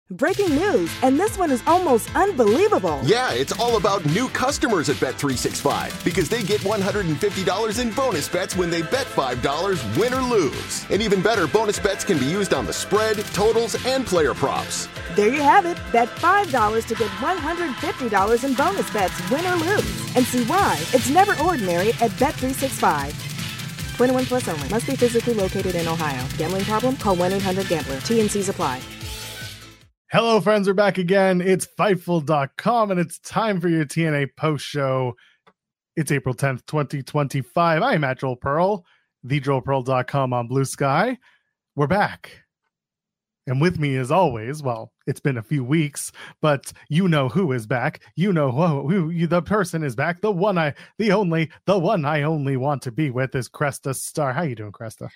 Breaking news, and this one is almost unbelievable. Yeah, it's all about new customers at Bet365 because they get $150 in bonus bets when they bet $5, win or lose. And even better, bonus bets can be used on the spread, totals, and player props. There you have it. Bet $5 to get $150 in bonus bets, win or lose. And see why it's never ordinary at Bet365. 21 plus only. Must be physically located in Ohio. Gambling problem? Call 1-800-GAMBLER. T&Cs apply. Hello, friends. We're back again. It's Fightful.com, and it's time for your TNA post show. It's April 10th, 2025. I'm Matt Joel Pearl, thejoelpearl.com on Blue Sky. We're back. And with me, as always, well, it's been a few weeks, but you know who is back. You know who the person is back. The one I only want to be with is Cresta Star. How you doing, Cresta?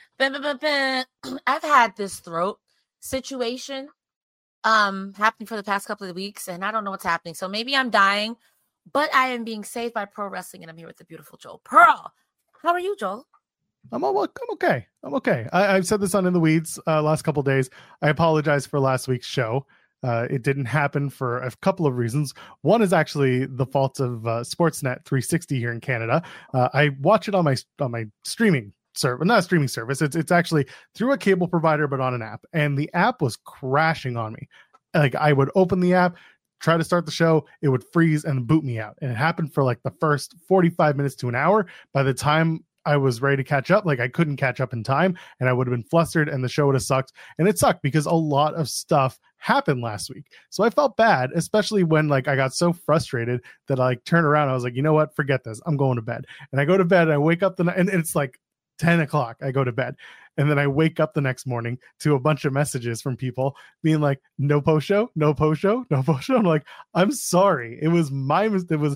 I've had this throat situation happening for the past couple of weeks, and I don't know what's happening. So maybe I'm dying, but I am being saved by pro wrestling, and I'm here with the beautiful Joel Pearl. How are you, Joel? I'm okay. I've said this on In the Weeds last couple of days. I apologize for last week's show. It didn't happen for a couple of reasons. One is actually the fault of Sportsnet 360 here in Canada. I watch it on my streaming service, not a streaming service. It's actually through a cable provider, but on an app. And the app was crashing on me. Like, I would open the app, try to start the show, it would freeze and boot me out. And it happened for like the first 45 minutes to an hour. By the time I was ready to catch up, like, I couldn't catch up in time, and I would have been flustered, and the show would have sucked. And it sucked because a lot of stuff happened last week. So I felt bad, especially when like I got so frustrated that I like turned around. I was like, you know what? Forget this. I'm going to bed. And I go to bed, and I wake up and it's like 10 o'clock. I go to bed. And then I wake up the next morning to a bunch of messages from people being like, no post show, no post show, no post show. I'm like, I'm sorry. It was my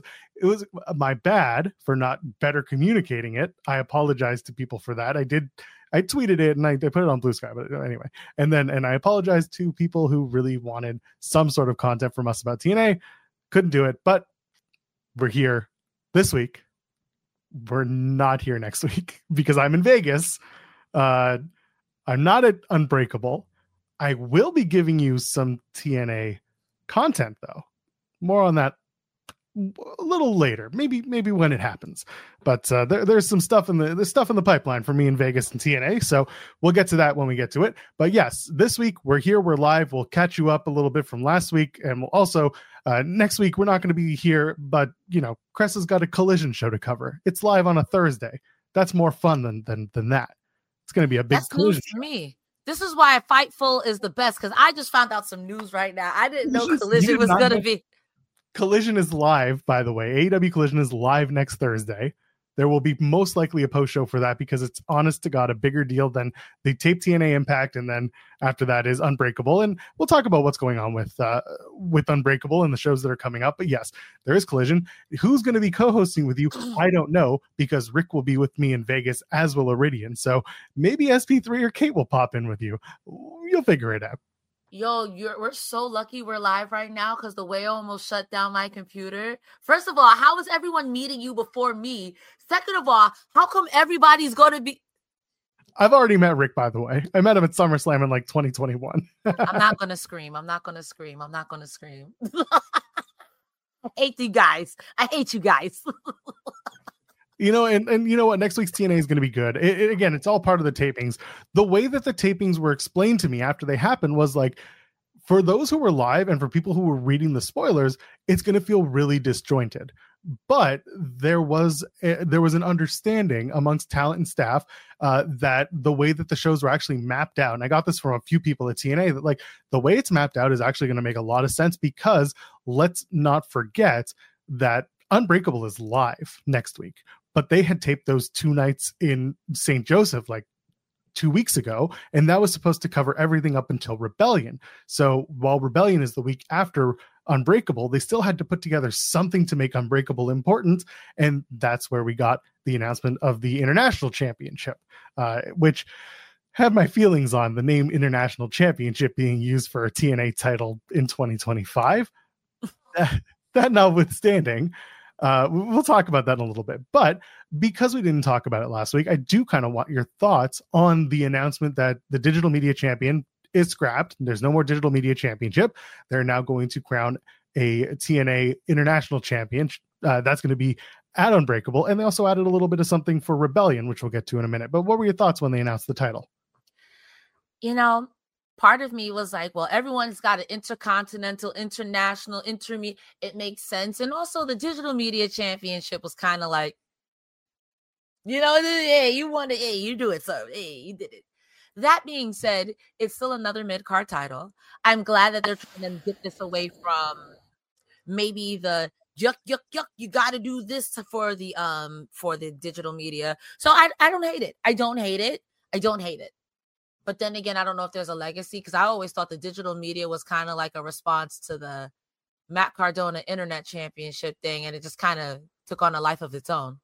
bad for not better communicating it. I apologize to people for that. I tweeted it and I put it on Blue Sky, but anyway. And I apologize to people who really wanted some sort of content from us about TNA. Couldn't do it, but we're here this week. We're not here next week because I'm in Vegas. I'm not at Unbreakable. I will be giving you some TNA content, though. More on that a little later, maybe when it happens. But there's some stuff in the pipeline for me in Vegas and TNA, so we'll get to that when we get to it. But yes, this week we're here, we're live. We'll catch you up a little bit from last week, and we'll also next week we're not going to be here. But you know, Cress has got a Collision show to cover. It's live on a Thursday. That's more fun than that. It's going to be a big Collision news to me. This is why Fightful is the best, because I just found out some news right now. I didn't know Collision was going to be. Collision is live, by the way. AEW Collision is live next Thursday. There will be most likely a post show for that because it's, honest to God, a bigger deal than the tape TNA Impact, and then after that is Unbreakable. And we'll talk about what's going on with Unbreakable and the shows that are coming up. But yes, there is Collision. Who's going to be co-hosting with you? I don't know, because Rick will be with me in Vegas, as will Iridian. So maybe SP3 or Kate will pop in with you. You'll figure it out. Yo, we're so lucky we're live right now because the way I almost shut down my computer. First of all, how is everyone meeting you before me? Second of all, how come everybody's going to be... I've already met Rick, by the way. I met him at SummerSlam in like 2021. I'm not going to scream. I hate you guys. You know, and you know what? Next week's TNA is going to be good. Again, it's all part of the tapings. The way that the tapings were explained to me after they happened was like, for those who were live and for people who were reading the spoilers, it's going to feel really disjointed. But there was an understanding amongst talent and staff that the way that the shows were actually mapped out, and I got this from a few people at TNA, that like the way it's mapped out is actually going to make a lot of sense, because let's not forget that Unbreakable is live next week. But they had taped those 2 nights in St. Joseph like 2 weeks ago, and that was supposed to cover everything up until Rebellion. So while Rebellion is the week after Unbreakable, they still had to put together something to make Unbreakable important, and that's where we got the announcement of the International Championship, which have my feelings on the name International Championship being used for a TNA title in 2025. That notwithstanding, we'll talk about that in a little bit. But because we didn't talk about it last week, I do kind of want your thoughts on the announcement that the digital media champion is scrapped. There's no more Digital Media Championship. They're now going to crown a TNA International Champion. That's going to be at Unbreakable. And they also added a little bit of something for Rebellion, which we'll get to in a minute. But what were your thoughts when they announced the title? You know, part of me was like, well, everyone's got an intercontinental, international, intermediate. It makes sense. And also the Digital Media Championship was kind of like, you know, hey, you won it. Hey, you do it. So, hey, you did it. That being said, it's still another mid-card title. I'm glad that they're trying to get this away from maybe the yuck, you got to do this for the digital media. So I don't hate it. I don't hate it. But then again, I don't know if there's a legacy, because I always thought the digital media was kind of like a response to the Matt Cardona Internet Championship thing, and it just kind of took on a life of its own.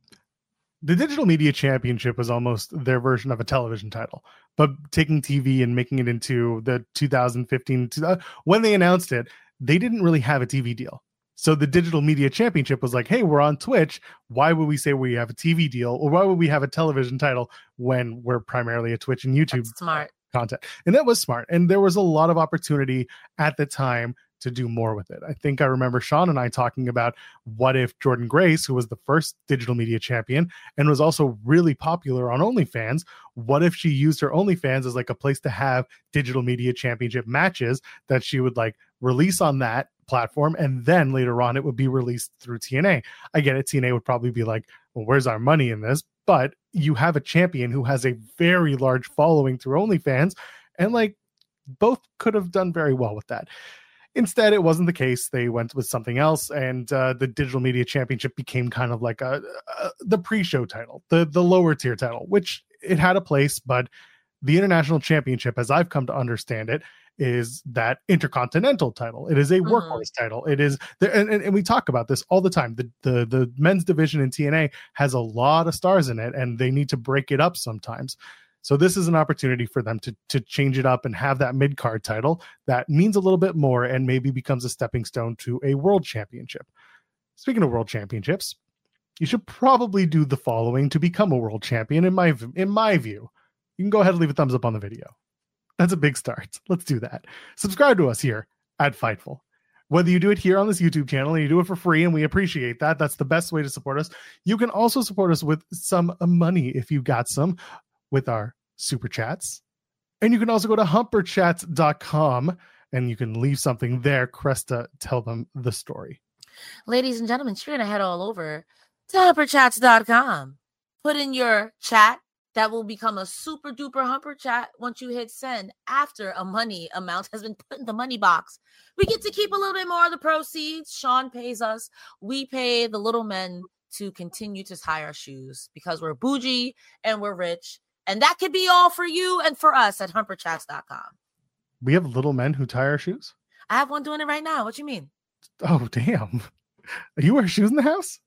The Digital Media Championship was almost their version of a television title, but taking TV and making it into the 2015, when they announced it, they didn't really have a TV deal. So the Digital Media Championship was like, hey, we're on Twitch. Why would we say we have a TV deal, or why would we have a television title when we're primarily a Twitch and YouTube That's smart content? And that was smart. And there was a lot of opportunity at the time to do more with it. I think I remember Sean and I talking about what if Jordan Grace, who was the first digital media champion and was also really popular on OnlyFans, what if she used her OnlyFans as like a place to have digital media championship matches that she would like release on that platform, and then later on it would be released through TNA. I get it, TNA would probably be like, well, where's our money in this? But you have a champion who has a very large following through OnlyFans, and like both could have done very well with that. Instead, it wasn't the case. They went with something else, and the Digital Media Championship became kind of like the pre-show title, the lower tier title, which it had a place, but the International Championship, as I've come to understand it, is that intercontinental title. It is a workhorse title. It is, and we talk about this all the time. The men's division in TNA has a lot of stars in it, and they need to break it up sometimes. So this is an opportunity for them to change it up and have that mid-card title that means a little bit more and maybe becomes a stepping stone to a world championship. Speaking of world championships, you should probably do the following to become a world champion, in my view. You can go ahead and leave a thumbs up on the video. That's a big start. Let's do that. Subscribe to us here at Fightful. Whether you do it here on this YouTube channel and you do it for free, and we appreciate that, that's the best way to support us. You can also support us with some money if you got some, with our super chats. And you can also go to humperchats.com and you can leave something there. Cresta, tell them the story. Ladies and gentlemen, you're going to head all over to humperchats.com. Put in your chat. That will become a super duper humper chat once you hit send after a money amount has been put in the money box. We get to keep a little bit more of the proceeds. Sean pays us. We pay the little men to continue to tie our shoes because we're bougie and we're rich. And that could be all for you and for us at humperchats.com. We have little men who tie our shoes? I have one doing it right now. What you mean? Oh, damn. You wear shoes in the house?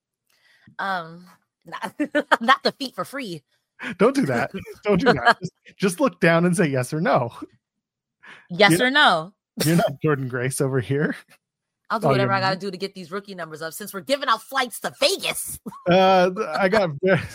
Not the feet for free. Don't do that. Don't do that. Just look down and say yes or no. Yes or no. You're not Jordan Grace over here. I'll do whatever I got to do to get these rookie numbers up since we're giving out flights to Vegas. I got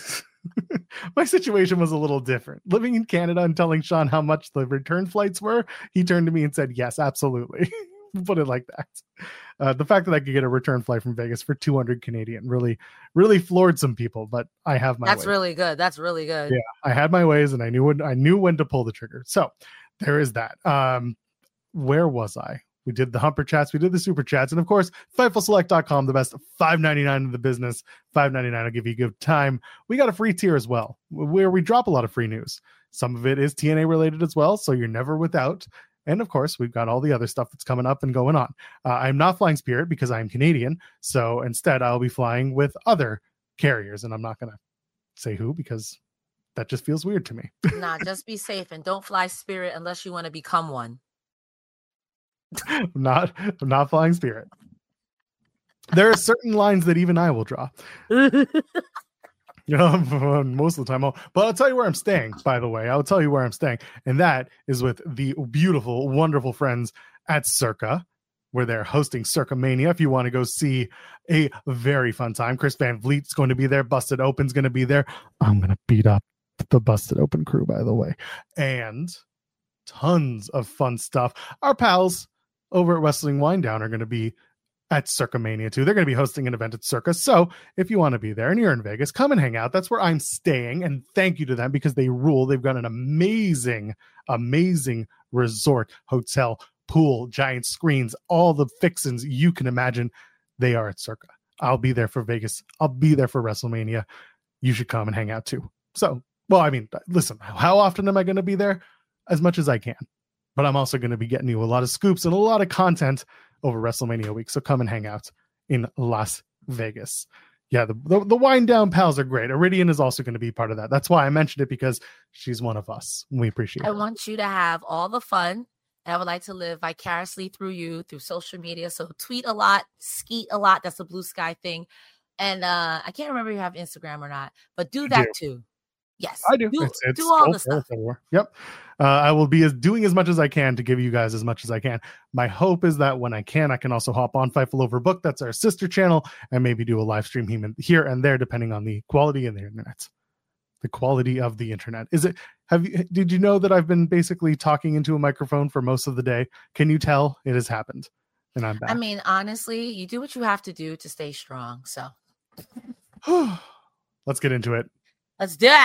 my situation was a little different. Living in Canada and telling Sean how much the return flights were, he turned to me and said, yes, absolutely. Put it like that. The fact that I could get a return flight from Vegas for 200 Canadian really floored some people, but I have my That's ways. really good. That's really good. Yeah, I had my ways and I knew when to pull the trigger. So there is that. Where was I? We did the humper chats, we did the super chats, and of course, FightfulSelect.com, the best $5.99 in the business. $5.99 will give you a good time. We got a free tier as well, where we drop a lot of free news. Some of it is TNA related as well, so you're never without. And of course, we've got all the other stuff that's coming up and going on. I'm not flying Spirit because I'm Canadian, so instead I'll be flying with other carriers, and I'm not going to say who because that just feels weird to me. Nah, just be safe and don't fly Spirit unless you want to become one. I'm not flying Spirit. There are certain lines that even I will draw. You know, most of the time. But I'll tell you where I'm staying, by the way. I'll tell you where I'm staying. And that is with the beautiful, wonderful friends at Circa, where they're hosting Circa Mania. If you want to go see a very fun time, Chris Van Vliet's going to be there. Busted Open's going to be there. I'm going to beat up the Busted Open crew, by the way. And tons of fun stuff. Our pals over at Wrestling Wind Down are going to be at Circa Mania too. They're going to be hosting an event at Circa. So if you want to be there and you're in Vegas, come and hang out. That's where I'm staying. And thank you to them because they rule. They've got an amazing resort, hotel, pool, giant screens, all the fixins you can imagine. They are at Circa. I'll be there for Vegas. I'll be there for WrestleMania. You should come and hang out too. So, well, I mean, listen, how often am I going to be there? As much as I can. But I'm also going to be getting you a lot of scoops and a lot of content over WrestleMania week. So come and hang out in Las Vegas. Yeah, the Wind Down pals are great. Iridian is also going to be part of that. That's why I mentioned it, because she's one of us. We appreciate it. I want you to have all the fun. And I would like to live vicariously through you, through social media. So tweet a lot, skeet a lot. That's a Blue Sky thing. And I can't remember if you have Instagram or not, but do that too. Yes, I do. It's do all the stuff. Yep. I will be doing as much as I can to give you guys as much as I can. My hope is that when I can also hop on Fightful Overbooked. That's our sister channel, and maybe do a live stream here and there, depending on the quality of the internet. The quality of the internet. Did you know that I've been basically talking into a microphone for most of the day? Can you tell? It has happened, and I'm back. I mean, honestly, you do what you have to do to stay strong. So let's get into it. Let's do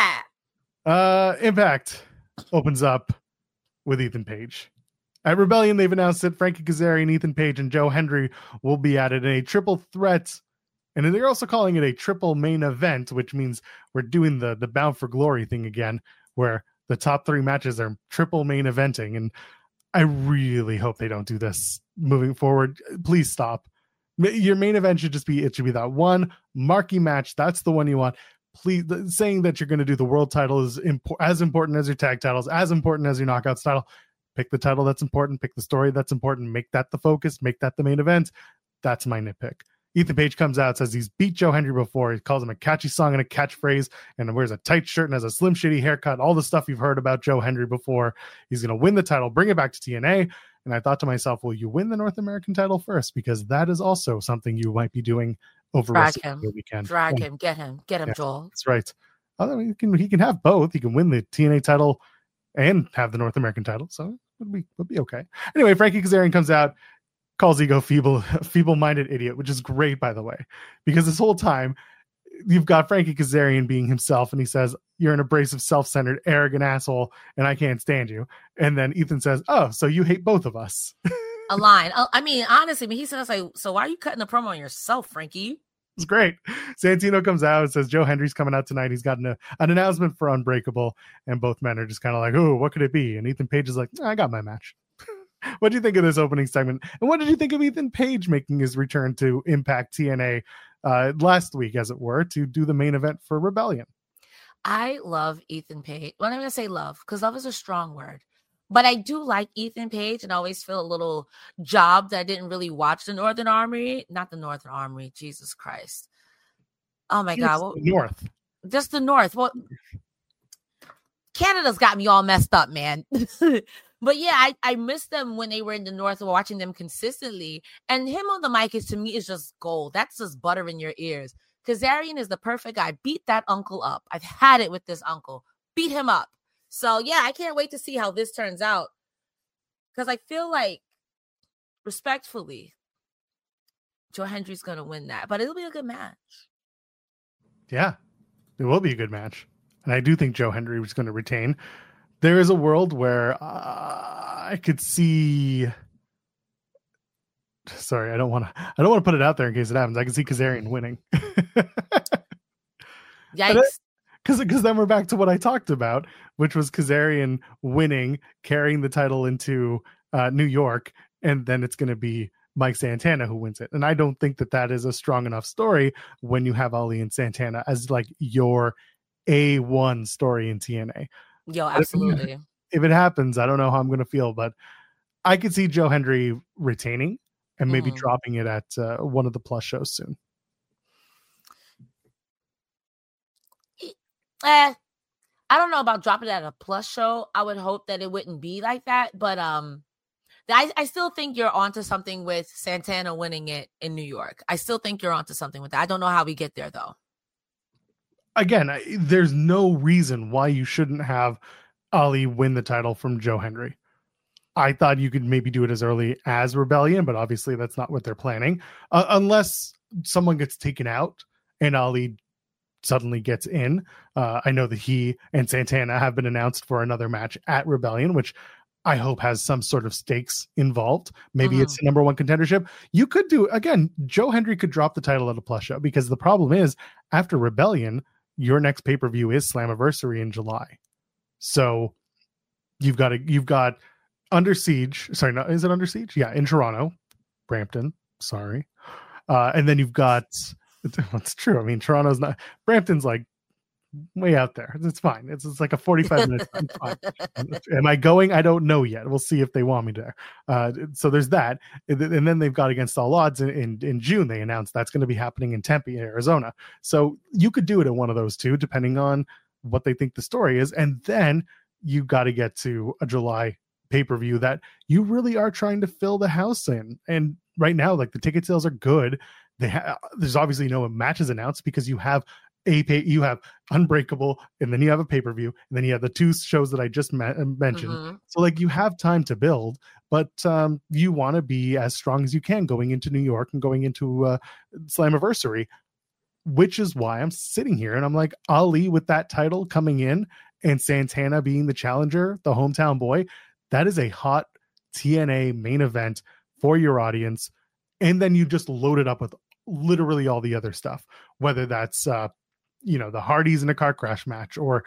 it. Impact opens up with Ethan Page. At Rebellion, they've announced that Frankie Kazarian, Ethan Page, and Joe Hendry will be at it in a triple threat. And they're also calling it a triple main event, which means we're doing the Bound for Glory thing again, where the top 3 matches are triple main eventing. And I really hope they don't do this moving forward. Please stop. Your main event should be that one marquee match. That's the one you want. Please, saying that you're going to do the world title is as important as your tag titles, as important as your knockouts title. Pick the title that's important. Pick the story that's important. Make that the focus. Make that the main event. That's my nitpick. Ethan Page comes out, says he's beat Joe Hendry before. He calls him a catchy song and a catchphrase, and wears a tight shirt and has a slim shitty haircut. All the stuff you've heard about Joe Hendry before. He's going to win the title, bring it back to TNA. And I thought to myself, well, you win the North American title first, because that is also something you might be doing over WrestleMania weekend. Drag him, get him, yeah, Joel. That's right. Although he can have both. He can win the TNA title and have the North American title, so it would be okay. Anyway, Frankie Kazarian comes out, calls Ego feeble-minded idiot, which is great, by the way, because this whole time you've got Frankie Kazarian being himself, and he says, "You're an abrasive, self-centered, arrogant asshole, and I can't stand you." And then Ethan says, "Oh, so you hate both of us." A line. I mean, honestly, he says, like, so why are you cutting the promo on yourself, Frankie? It's great. Santino comes out and says Joe Hendry's coming out tonight. He's got an announcement for Unbreakable, and both men are just kind of like, "Oh, what could it be?" And Ethan Page is like, "I got my match." What do you think of this opening segment? And what did you think of Ethan Page making his return to Impact TNA last week, as it were, to do the main event for Rebellion? I love Ethan Page. Well, I'm going to say love, because love is a strong word. But I do like Ethan Page, and I always feel a little jobbed that I didn't really watch the Northern Armory. Not the Northern Armory, Jesus Christ. Oh, my God. Well, North. Just the North. Well, Canada's got me all messed up, man. But yeah, I missed them when they were in the North, watching them consistently. And him on the mic to me is just gold. That's just butter in your ears. Kazarian is the perfect guy. Beat that uncle up. I've had it with this uncle. Beat him up. So yeah, I can't wait to see how this turns out. Because I feel like, respectfully, Joe Hendry's going to win that. But it'll be a good match. Yeah, it will be a good match. And I do think Joe Hendry was going to retain. There is a world where I could see. Sorry, I don't want to put it out there in case it happens. I can see Kazarian winning. Yikes. Because then we're back to what I talked about, which was Kazarian winning, carrying the title into New York, and then it's going to be Mike Santana who wins it. And I don't think that is a strong enough story when you have Ali and Santana as like your A1 story in TNA. Yo, absolutely. If it happens, I don't know how I'm going to feel, but I could see Joe Hendry retaining and maybe dropping it at one of the Plus shows soon. I don't know about dropping it at a Plus show. I would hope that it wouldn't be like that, but I still think you're onto something with Santana winning it in New York. I still think you're onto something with that. I don't know how we get there though. Again, there's no reason why you shouldn't have Ali win the title from Joe Hendry. I thought you could maybe do it as early as Rebellion, but obviously that's not what they're planning. Unless someone gets taken out and Ali suddenly gets in. I know that he and Santana have been announced for another match at Rebellion, which I hope has some sort of stakes involved. Maybe it's a number one contendership. You could do, again, Joe Hendry could drop the title at a plus show, because the problem is after Rebellion, your next pay-per-view is Slammiversary in July. So you've got Under Siege. Sorry, no, is it Under Siege? Yeah, in Toronto, Brampton. Sorry. And then you've got, it's true. I mean, Toronto's not, Brampton's like way out there. It's fine. It's like a 45 minutes. Am I going? I don't know yet. We'll see if they want me there. So there's that. And then they've got Against All Odds in June. They announced that's going to be happening in Tempe, Arizona. So you could do it in one of those two, depending on what they think the story is. And then you got to get to a July pay-per-view that you really are trying to fill the house in. And right now, like, the ticket sales are good. There's obviously no matches announced because you have Unbreakable, and then you have a pay-per-view, and then you have the two shows that I just mentioned. So like, you have time to build, but you want to be as strong as you can going into New York and going into Slammiversary, which is why I'm sitting here and I'm like, Ali with that title coming in and Santana being the challenger, the hometown boy, that is a hot TNA main event for your audience. And then you just load it up with literally all the other stuff, whether that's the Hardys in a car crash match, or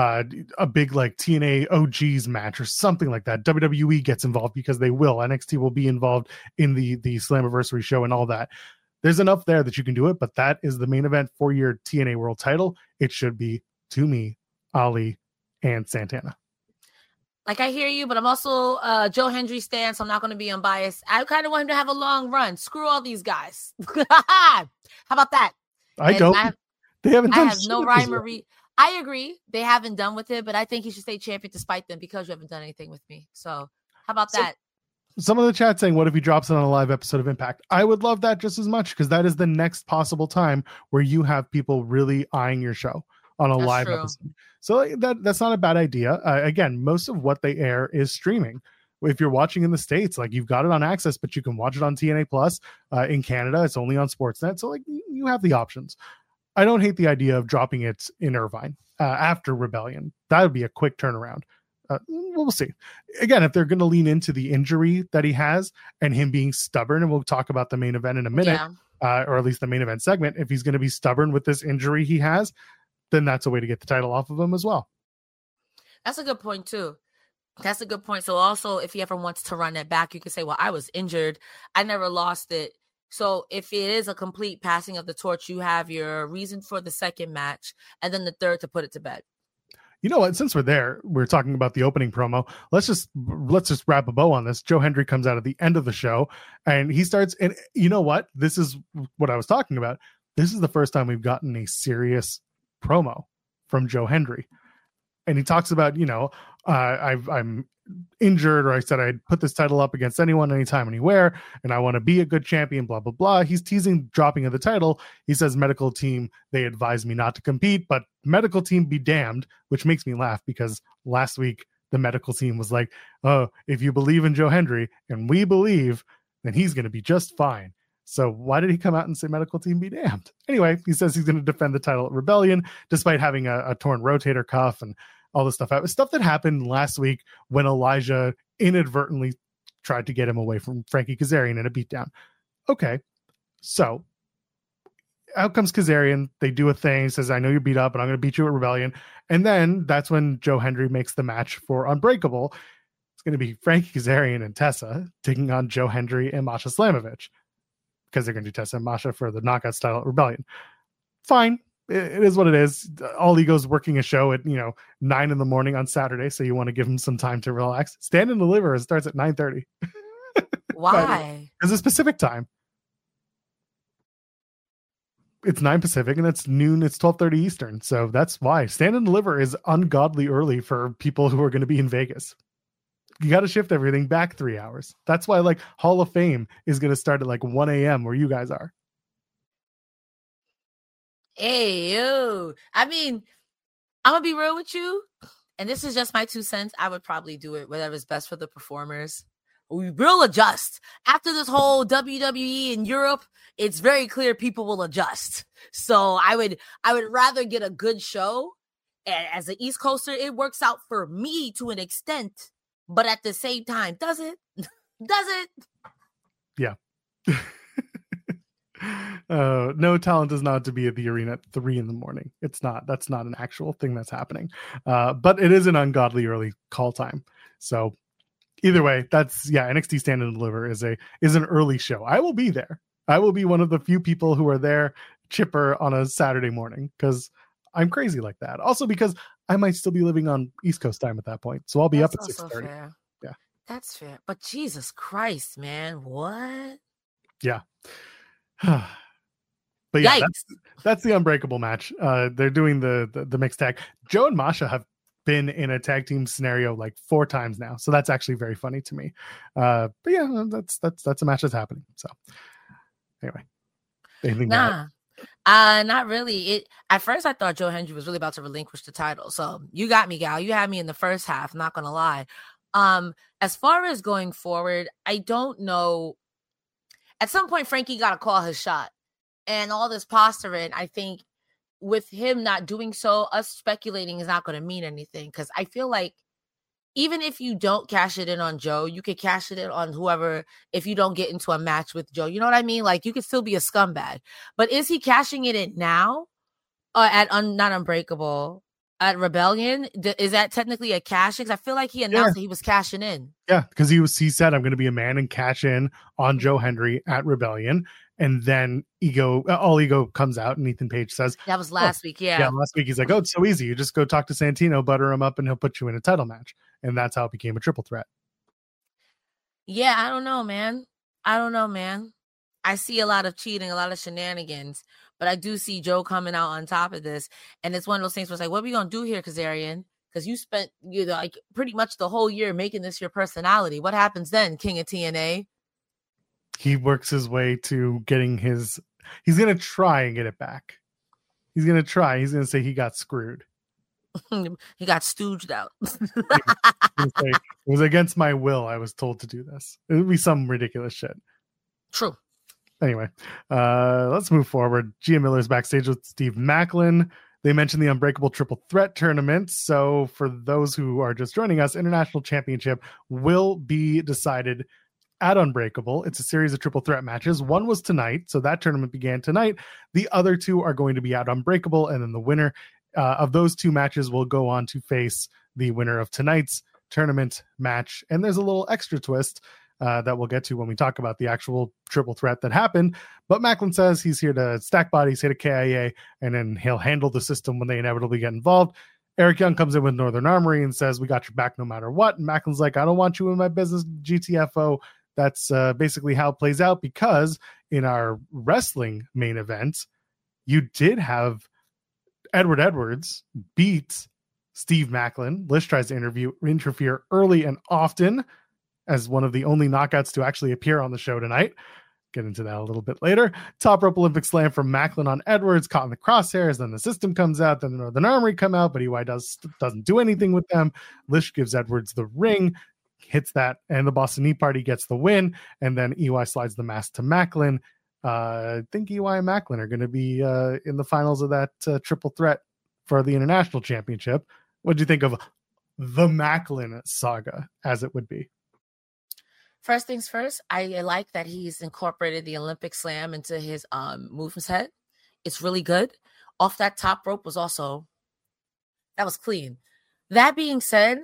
a big like TNA OGs match or something like that. WWE gets involved because they will. NXT will be involved in the Slammiversary show and all that. There's enough there that you can do it, but that is the main event for your TNA World title. It should be, to me, Ali and Santana. Like, I hear you, but I'm also Joe Hendry stan, so I'm not going to be unbiased. I kind of want him to have a long run. Screw all these guys. How about that? They haven't done. I have no rhyme or reason. I agree. They haven't done with it, but I think he should stay champion despite them, because you haven't done anything with me. So how about that? Some of the chat saying, what if he drops it on a live episode of Impact? I would love that just as much, because that is the next possible time where you have people really eyeing your show on a live episode. So that's not a bad idea. Again, most of what they air is streaming. If you're watching in the States, like, you've got it on Access, but you can watch it on TNA Plus. In Canada, it's only on Sportsnet. So like, you have the options. I don't hate the idea of dropping it in Irvine after Rebellion. That would be a quick turnaround. We'll see. Again, if they're going to lean into the injury that he has and him being stubborn, and we'll talk about the main event in a minute, or at least the main event segment, if he's going to be stubborn with this injury he has, then that's a way to get the title off of him as well. That's a good point too. That's a good point. So also, if he ever wants to run it back, you can say, well, I was injured. I never lost it. So if it is a complete passing of the torch, you have your reason for the second match, and then the third to put it to bed. You know what? Since we're there, we're talking about the opening promo. Let's just wrap a bow on this. Joe Hendry comes out at the end of the show, and he starts. And you know what? This is what I was talking about. This is the first time we've gotten a serious promo from Joe Hendry, and he talks about, I'm injured, or I said I'd put this title up against anyone, anytime, anywhere, and I want to be a good champion, blah blah blah. He's teasing dropping of the title. He says, medical team, they advised me not to compete, but medical team be damned, which makes me laugh, because last week the medical team was like, oh, if you believe in Joe Hendry, and we believe, then he's going to be just fine. So why did he come out and say medical team be damned? Anyway, he says he's going to defend the title at Rebellion, despite having a torn rotator cuff and all this stuff. Stuff that happened last week when Elijah inadvertently tried to get him away from Frankie Kazarian in a beatdown. Okay, so out comes Kazarian. They do a thing. He says, I know you're beat up, but I'm going to beat you at Rebellion. And then that's when Joe Hendry makes the match for Unbreakable. It's going to be Frankie Kazarian and Tessa taking on Joe Hendry and Masha Slamovich, because they're going to do Tessa and Masha for the knockout style at Rebellion. Fine. It is what it is. All Ego's working a show at 9 a.m. on Saturday, so you want to give him some time to relax. Stand and Deliver starts at 9:30. Why? There's a specific time. It's 9 Pacific, and that's noon. It's 12:30 Eastern, so that's why Stand and Deliver is ungodly early for people who are going to be in Vegas. You got to shift everything back 3 hours. That's why, like, Hall of Fame is going to start at like 1 a.m. where you guys are. Hey, yo. I mean, I'm going to be real with you. and this is just my 2 cents, I would probably do it whatever's best for the performers. We will adjust. After this whole WWE in Europe, it's very clear people will adjust. So I would rather get a good show. And as an East Coaster, it works out for me to an extent. But at the same time, does it? Does it? Yeah. No talent is not to be at the arena at 3 a.m. It's not. That's not an actual thing that's happening. But it is an ungodly early call time. So either way, that's NXT Stand and Deliver is an early show. I will be there. I will be one of the few people who are there chipper on a Saturday morning because I'm crazy like that. Also because I might still be living on East Coast time at that point. So I'll be up at 6:30. Fair. Yeah. That's fair. But Jesus Christ, man. What? Yeah. But yeah, that's the Unbreakable match. They're doing the mixed tag. Joe and Masha have been in a tag team scenario like 4 times now, so that's actually very funny to me. But yeah, that's a match that's happening. So anyway, anything? Not really. At first I thought Joe Hendry was really about to relinquish the title. So you got me, gal. You had me in the first half. Not gonna lie. As far as going forward, I don't know. At some point, Frankie got to call his shot. And all this posturing, I think, with him not doing so, us speculating is not going to mean anything. Because I feel like even if you don't cash it in on Joe, you could cash it in on whoever if you don't get into a match with Joe. You know what I mean? Like, you could still be a scumbag. But is he cashing it in now? Not Unbreakable. At Rebellion, is that technically a cash? Because I feel like he announced that he was cashing in. Yeah, because he said, I'm going to be a man and cash in on Joe Hendry at Rebellion. And then All Ego comes out and Ethan Page says, that was last week. Yeah. Yeah, last week he's like, oh, it's so easy. You just go talk to Santino, butter him up, and he'll put you in a title match. And that's how it became a triple threat. Yeah, I don't know, man. I see a lot of cheating, a lot of shenanigans. But I do see Joe coming out on top of this. And it's one of those things where it's like, what are we going to do here, Kazarian? Because you spent like pretty much the whole year making this your personality. What happens then, King of TNA? He works his way to getting he's going to try and get it back. He's going to try. He's going to say he got screwed. He got stooged out. It was against my will. I was told to do this. It would be some ridiculous shit. True. Anyway, let's move forward. Gia Miller's backstage with Steve Maclin. They mentioned the Unbreakable Triple Threat Tournament. So for those who are just joining us, International Championship will be decided at Unbreakable. It's a series of triple threat matches. One was tonight, so that tournament began tonight. The other 2 are going to be at Unbreakable, and then the winner of those 2 matches will go on to face the winner of tonight's tournament match. And there's a little extra twist that we'll get to when we talk about the actual triple threat that happened. But Maclin says he's here to stack bodies, hit a KIA, and then he'll handle the system when they inevitably get involved. Eric Young comes in with Northern Armory and says, we got your back no matter what. And Macklin's like, I don't want you in my business, GTFO. That's basically how it plays out, because in our wrestling main event, you did have Edward Edwards beat Steve Maclin. Lish tries to interfere early and often as one of the only knockouts to actually appear on the show tonight. Get into that a little bit later. Top rope Olympic slam from Maclin on Edwards, caught in the crosshairs. Then the system comes out. Then the Northern Armory come out, but EY doesn't do anything with them. Lish gives Edwards the ring, hits that, and the Boston Knee Party gets the win. And then EY slides the mask to Maclin. I think EY and Maclin are going to be in the finals of that triple threat for the International Championship. What do you think of the Maclin saga, as it would be? First things first, I like that he's incorporated the Olympic slam into his moveset. It's really good. Off that top rope was that was clean. That being said,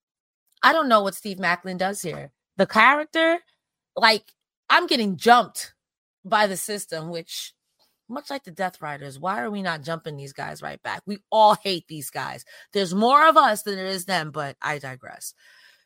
I don't know what Steve Maclin does here. The character, like, I'm getting jumped by the system, which, much like the Death Riders, why are we not jumping these guys right back? We all hate these guys. There's more of us than there is them, but I digress.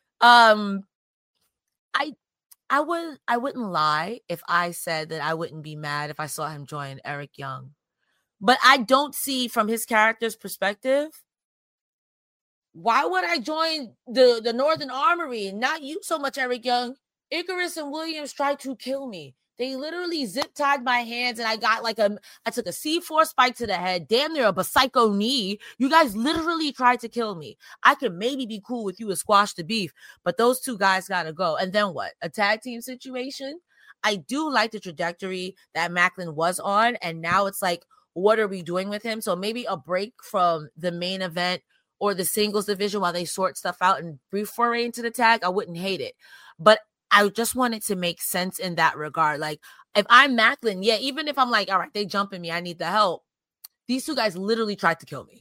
I wouldn't lie if I said that I wouldn't be mad if I saw him join Eric Young. But I don't see from his character's perspective, why would I join the Northern Armory? Not you so much, Eric Young. Icarus and Williams tried to kill me. They literally zip tied my hands, and I got I took a C4 spike to the head, damn near a psycho knee. You guys literally tried to kill me. I could maybe be cool with you and squash the beef, but those two guys gotta go. And then what? A tag team situation? I do like the trajectory that Maclin was on, and now it's like, what are we doing with him? So maybe a break from the main event or the singles division while they sort stuff out and brief foray into the tag. I wouldn't hate it, but I just want it to make sense in that regard. Like, if I'm Maclin, yeah, even if I'm like, all right, they jumping me, I need the help. These two guys literally tried to kill me.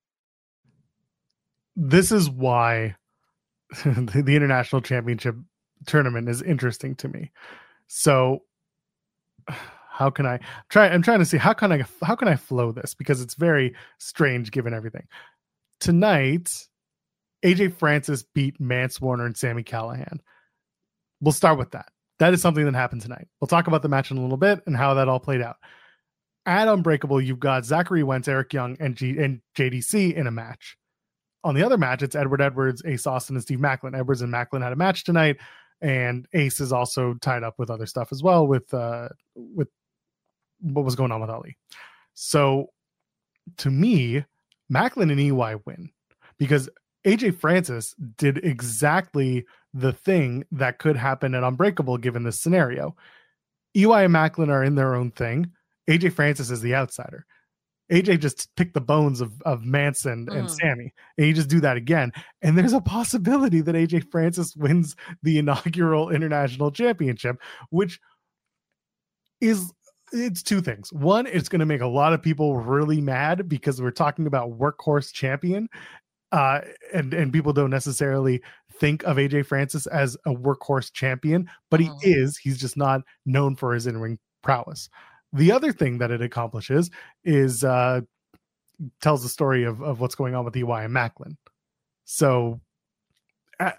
This is why the International Championship tournament is interesting to me. So how can I'm trying to see how can I flow this, because it's very strange given everything. Tonight, AJ Francis beat Mance Warner and Sami Callihan. We'll start with that. That is something that happened tonight. We'll talk about the match in a little bit and how that all played out. At Unbreakable, you've got Zachary Wentz, Eric Young, and JDC in a match. On the other match, it's Edward Edwards, Ace Austin, and Steve Maclin. Edwards and Maclin had a match tonight, and Ace is also tied up with other stuff as well with what was going on with Ali. So, to me, Maclin and EY win, because AJ Francis did exactly the thing that could happen at Unbreakable given this scenario. EY and Maclin are in their own thing. AJ Francis is the outsider. AJ just picked the bones of Manson and Sammy, and you just do that again. And there's a possibility that AJ Francis wins the inaugural International Championship, which it's two things. One, it's going to make a lot of people really mad because we're talking about workhorse champion. And people don't necessarily think of AJ Francis as a workhorse champion, but he is. He's just not known for his in-ring prowess. The other thing that it accomplishes is tells the story of what's going on with EY and Maclin. So it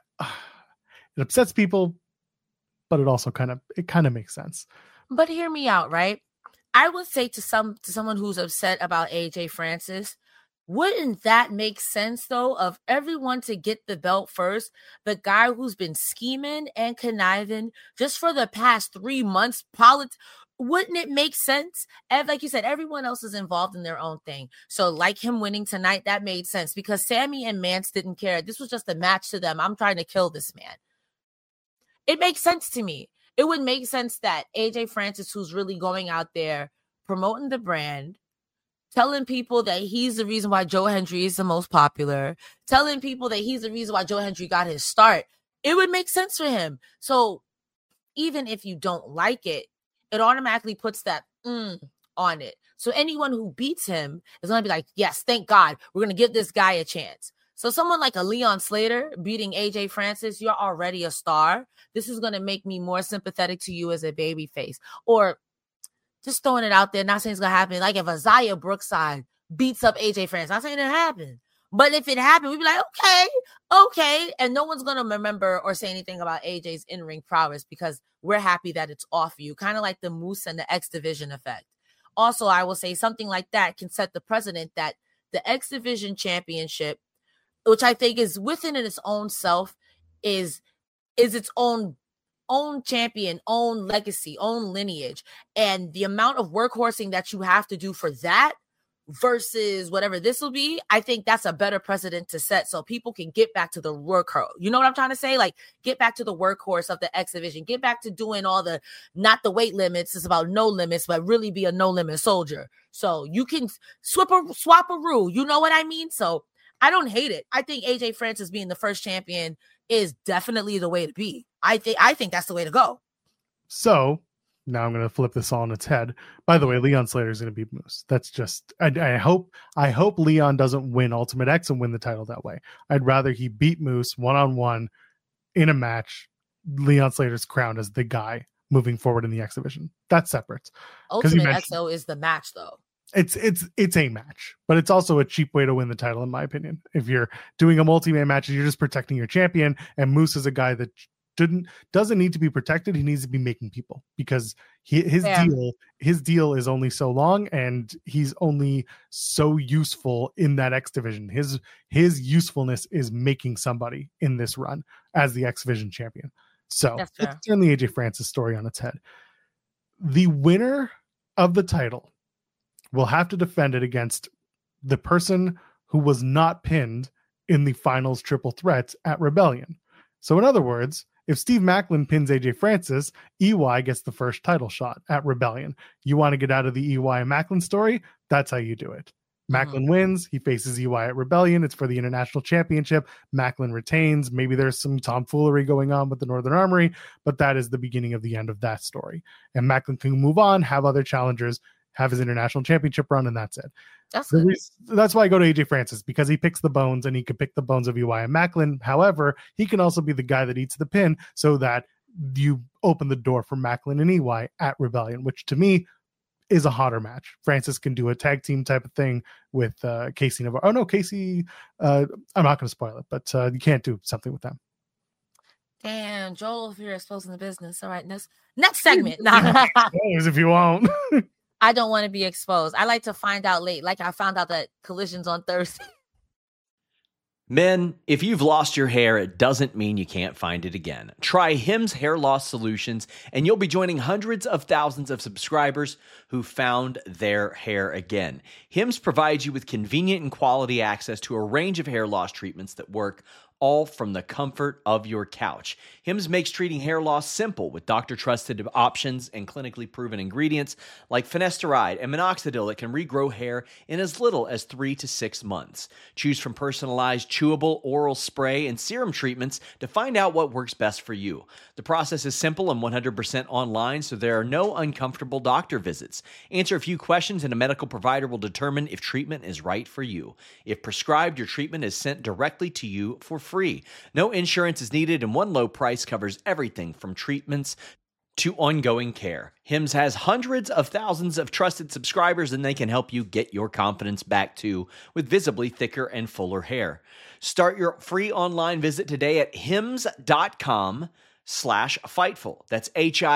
upsets people, but it also kind of makes sense. But hear me out, right? I would say to someone who's upset about AJ Francis, wouldn't that make sense, though, of everyone to get the belt first? The guy who's been scheming and conniving just for the past 3 months, wouldn't it make sense? And like you said, everyone else is involved in their own thing. So like him winning tonight, that made sense because Sammy and Mance didn't care. This was just a match to them. I'm trying to kill this man. It makes sense to me. It would make sense that AJ Francis, who's really going out there promoting the brand, telling people that he's the reason why Joe Hendry is the most popular, telling people that he's the reason why Joe Hendry got his start, it would make sense for him. So even if you don't like it, it automatically puts that on it. So anyone who beats him is going to be like, yes, thank God, we're going to give this guy a chance. So someone like a Leon Slater beating AJ Francis, you're already a star. This is going to make me more sympathetic to you as a babyface. Or just throwing it out there, not saying it's going to happen. Like if Isaiah Brookside beats up AJ Francis, not saying it happened. But if it happened, we'd be like, okay. And no one's going to remember or say anything about AJ's in-ring prowess because we're happy that it's off you. Kind of like the Moose and the X Division effect. Also, I will say something like that can set the precedent that the X Division championship, which I think is within its own self, is its own champion, own legacy, own lineage. And the amount of workhorsing that you have to do for that versus whatever this will be, I think that's a better precedent to set so people can get back to the workhorse. You know what I'm trying to say? Like, get back to the workhorse of the X Division. Get back to doing all the, not the weight limits. It's about no limits, but really be a no limit soldier. So you can swap a rule. You know what I mean? So I don't hate it. I think AJ Francis being the first champion is definitely the way to be. I think that's the way to go. So now I'm going to flip this all on its head. By the way, Leon Slater is going to beat Moose. That's just, I hope Leon doesn't win Ultimate X and win the title that way. I'd rather he beat Moose one-on-one in a match. Leon Slater's crowned as the guy moving forward in the X Division. That's separate. Ultimate XO is the match though. It's a match, but it's also a cheap way to win the title, in my opinion. If you're doing a multi-man match, you're just protecting your champion, and Moose is a guy that doesn't need to be protected. He needs to be making people because his deal is only so long, and he's only so useful in that X Division. His usefulness is making somebody in this run as the X Division champion. So let's turn the AJ Francis story on its head. the winner of the title will have to defend it against the person who was not pinned in the finals triple threat at Rebellion. So in other words, if Steve Macklin pins AJ Francis, EY gets the first title shot at Rebellion. You want to get out of the EY and Macklin story? That's how you do it. Macklin wins. He faces EY at Rebellion. It's for the International Championship. Macklin retains. Maybe there's some tomfoolery going on with the Northern Armory, but that is the beginning of the end of that story. And Macklin can move on, have other challengers, have his International Championship run, and that's it. That's why I go to AJ Francis, because he picks the bones, and he could pick the bones of EY and Macklin. However, he can also be the guy that eats the pin so that you open the door for Macklin and EY at Rebellion, which to me is a hotter match. Francis can do a tag team type of thing with Casey Navarro. Oh no, Casey, I'm not going to spoil it, but you can't do something with them. Damn, Joel, if you're exposing the business. All right, next segment. If you won't. I don't want to be exposed. I like to find out late, like I found out that Collision's on Thursday. Men, if you've lost your hair, it doesn't mean you can't find it again. Try Hims Hair Loss Solutions, and you'll be joining hundreds of thousands of subscribers who found their hair again. Hims provides you with convenient and quality access to a range of hair loss treatments that work all from the comfort of your couch. Hims makes treating hair loss simple with doctor-trusted options and clinically proven ingredients like finasteride and minoxidil that can regrow hair in as little as 3 to 6 months. Choose from personalized chewable, oral spray, and serum treatments to find out what works best for you. The process is simple and 100% online, so there are no uncomfortable doctor visits. Answer a few questions and a medical provider will determine if treatment is right for you. If prescribed, your treatment is sent directly to you for free. No insurance is needed, and one low price covers everything from treatments to ongoing care. Hims has hundreds of thousands of trusted subscribers, and they can help you get your confidence back too with visibly thicker and fuller hair. Start your free online visit today at hims.com/Fightful. That's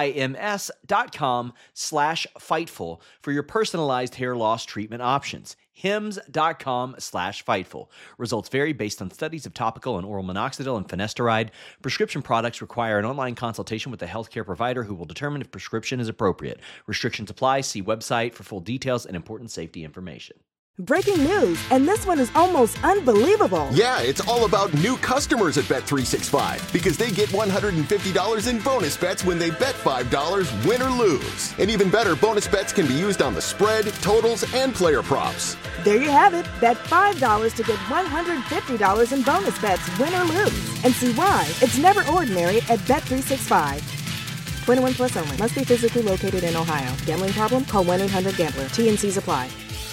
HIMS.com/Fightful for your personalized hair loss treatment options. hims.com/Fightful. Results vary based on studies of topical and oral minoxidil and finasteride. Prescription products require an online consultation with a healthcare provider who will determine if prescription is appropriate. Restrictions apply. See website for full details and important safety information. Breaking news, and this one is almost unbelievable. Yeah, it's all about new customers at Bet365 because they get $150 in bonus bets when they bet $5, win or lose. And even better, bonus bets can be used on the spread, totals, and player props. There you have it. Bet $5 to get $150 in bonus bets, win or lose. And see why it's never ordinary at Bet365. 21 plus only. Must be physically located in Ohio. Gambling problem? Call 1-800-GAMBLER. T&Cs apply.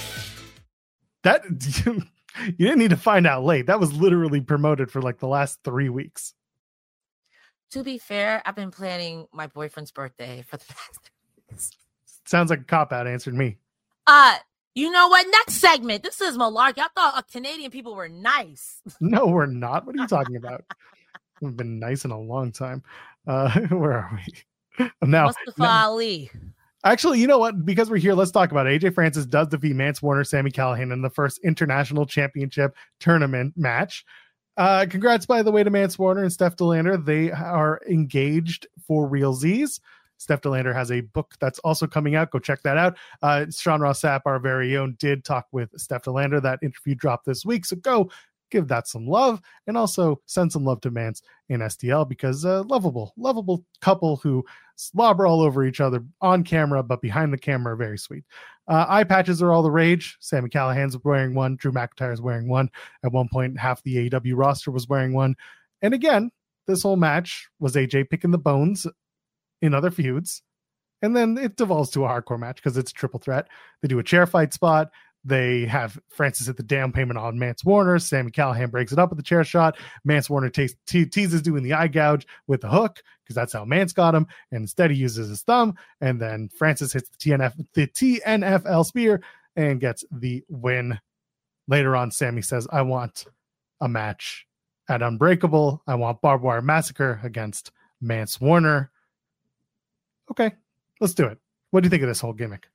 That you didn't need to find out late. That was literally promoted for like the last 3 weeks. To be fair, I've been planning my boyfriend's birthday for the past 3 weeks. Sounds like a cop-out answered me. You know what? Next segment. This is malarkey. I thought Canadian people were nice. No, we're not. What are you talking about? We've been nice in a long time. Where are we? Mustafa Ali. Actually, you know what? Because we're here, let's talk about it. AJ Francis does defeat Mance Warner, Sami Callihan in the first International Championship tournament match. Congrats, by the way, to Mance Warner and Steph DeLander. They are engaged for realsies. Steph DeLander has a book that's also coming out. Go check that out. Sean Ross Sapp, our very own, did talk with Steph DeLander. That interview dropped this week, so go give that some love, and also send some love to Mance in STL because lovable couple who slobber all over each other on camera, but behind the camera are very sweet. Eye patches are all the rage. Sami Callihan's wearing one. Drew McIntyre's wearing one. At one point, half the AEW roster was wearing one. And again, this whole match was AJ picking the bones in other feuds. And then it devolves to a hardcore match because it's a triple threat. They do a chair fight spot. They have Francis hit the down payment on Mance Warner. Sami Callihan breaks it up with the chair shot. Mance Warner teases doing the eye gouge with the hook because that's how Mance got him. And instead he uses his thumb. And then Francis hits the TNFL spear and gets the win. Later on, Sami says, I want a match at Unbreakable. I want Barbed Wire Massacre against Mance Warner. Okay, let's do it. What do you think of this whole gimmick?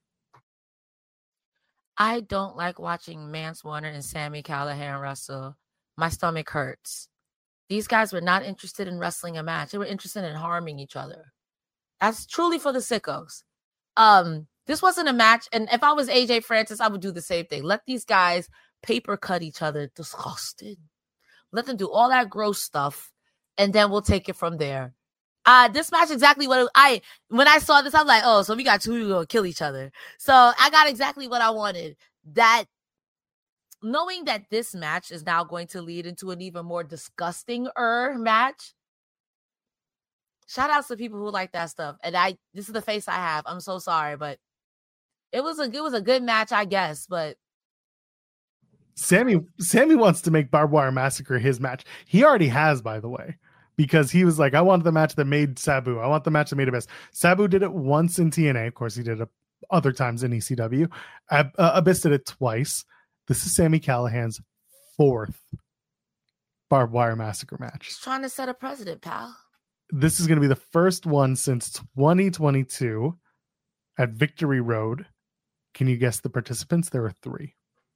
I don't like watching Mance Warner and Sami Callihan wrestle. My stomach hurts. These guys were not interested in wrestling a match. They were interested in harming each other. That's truly for the sickos. This wasn't a match, and if I was AJ Francis, I would do the same thing. Let these guys paper cut each other. Disgusted. Let them do all that gross stuff, and then we'll take it from there. This match exactly what when I saw this, I'm like, oh, so we got two who gonna kill each other. So I got exactly what I wanted. That knowing that this match is now going to lead into an even more disgusting match. Shout outs to people who like that stuff. And this is the face I have. I'm so sorry, but it was a good match, I guess. But Sammy wants to make Barbed Wire Massacre his match. He already has, by the way, because he was like, I want the match that made Sabu. I want the match that made Abyss. Sabu did it once in TNA. Of course, he did it other times in ECW. Abyss did it twice. This is Sami Callihan's 4th Barbed Wire Massacre match. He's trying to set a precedent, pal. This is going to be the first one since 2022 at Victory Road. Can you guess the participants? There were 3.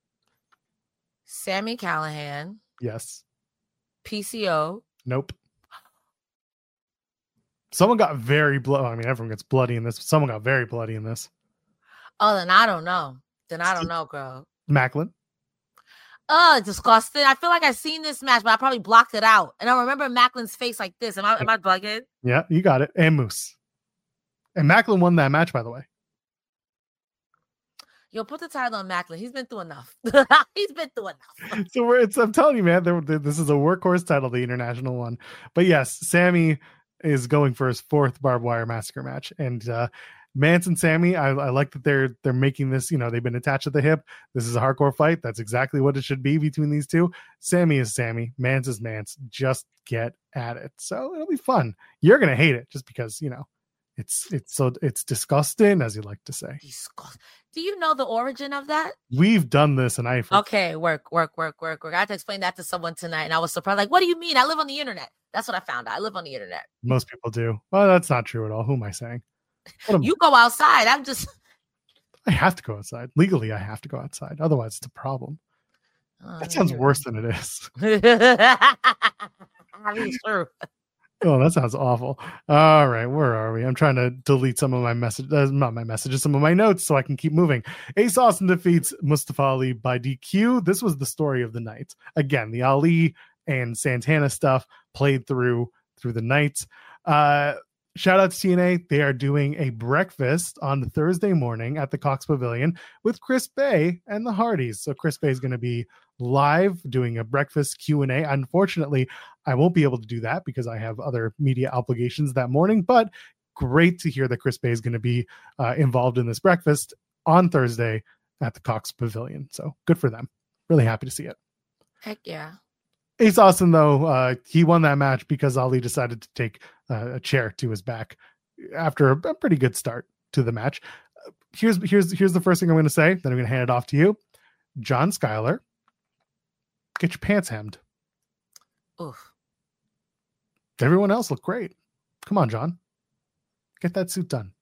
Sami Callihan. Yes. PCO. Nope. Someone got very bloody. I mean, everyone gets bloody in this. Someone got very bloody in this. Oh, then I don't know. Girl. Macklin. Oh, disgusting. I feel like I've seen this match, but I probably blocked it out. And I remember Macklin's face like this. Am I bugging? Yeah, you got it. And Moose. And Macklin won that match, by the way. Yo, put the title on Macklin. He's been through enough. So I'm telling you, man, this is a workhorse title, the international one. But yes, Sammy is going for his 4th Barbed Wire Massacre match. And Mance and Sammy, I like that they're making this, they've been attached at the hip. This is a hardcore fight. That's exactly what it should be between these two. Sammy is Sammy. Mance is Mance. Just get at it. So it'll be fun. You're going to hate it just because, it's disgusting, as you like to say. Do you know the origin of that? We've done this, and okay, work. I had to explain that to someone tonight, and I was surprised. Like, what do you mean? I live on the internet. That's what I found out. I live on the internet. Most people do. Well, that's not true at all. Who am I saying? You go outside. I have to go outside. Legally, I have to go outside. Otherwise, it's a problem. That sounds worse than it is. I mean, true. Oh, that sounds awful. All right, where are we? I'm trying to delete some of my messages, not my messages, some of my notes so I can keep moving. Ace Austin defeats Mustafa Ali by DQ. This was the story of the night. Again, the Ali and Santana stuff played through the night. Shout out to TNA. They are doing a breakfast on the Thursday morning at the Cox Pavilion with Chris Bay and the Hardys. So Chris Bay is going to be live doing a breakfast Q&A. Unfortunately, I won't be able to do that because I have other media obligations that morning, but great to hear that Chris Bay is going to be involved in this breakfast on Thursday at the Cox Pavilion. So good for them. Really happy to see it. Heck yeah. Ace Austin, though, he won that match because Ali decided to take a chair to his back after a pretty good start to the match. Here's the first thing I'm going to say. Then I'm going to hand it off to you. John Skyler, get your pants hemmed. Oof. Everyone else looked great. Come on, John. Get that suit done.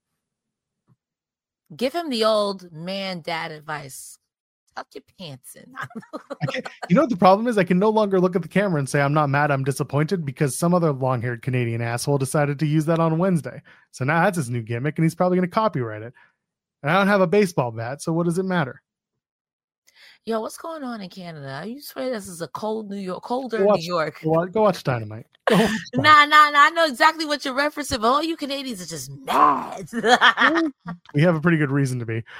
Give him the old man dad advice. Tuck your pants in. You know what the problem is? I can no longer look at the camera and say I'm not mad, I'm disappointed, because some other long-haired Canadian asshole decided to use that on Wednesday. So now that's his new gimmick, and he's probably going to copyright it. And I don't have a baseball bat, so what does it matter? Yo, what's going on in Canada? Are you swear this is a cold New York, colder New York? Go watch Dynamite. Nah. I know exactly what you're referencing, but all you Canadians are just mad. We have a pretty good reason to be.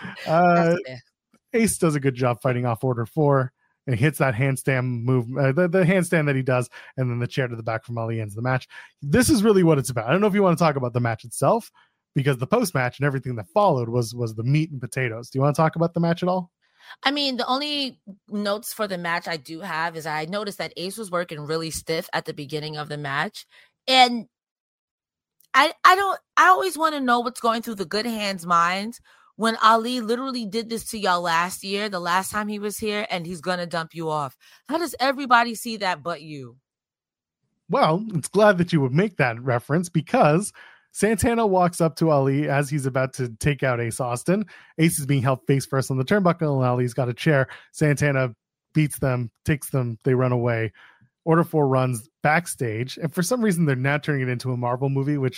Ace does a good job fighting off Order 4, and he hits that handstand move, the handstand that he does, and then the chair to the back from Ali ends the match. This is really what it's about. I don't know if you want to talk about the match itself, because the post-match and everything that followed was the meat and potatoes. Do you want to talk about the match at all? I mean, the only notes for the match I do have is I noticed that Ace was working really stiff at the beginning of the match. And I always want to know what's going through the good hands' minds when Ali literally did this to y'all last year, the last time he was here, and he's going to dump you off. How does everybody see that but you? Well, it's glad that you would make that reference, because Santana walks up to Ali as he's about to take out Ace Austin. Ace is being held face first on the turnbuckle, and Ali's got a chair. Santana beats them, takes them, they run away. Order 4 runs backstage, and for some reason they're now turning it into a Marvel movie, which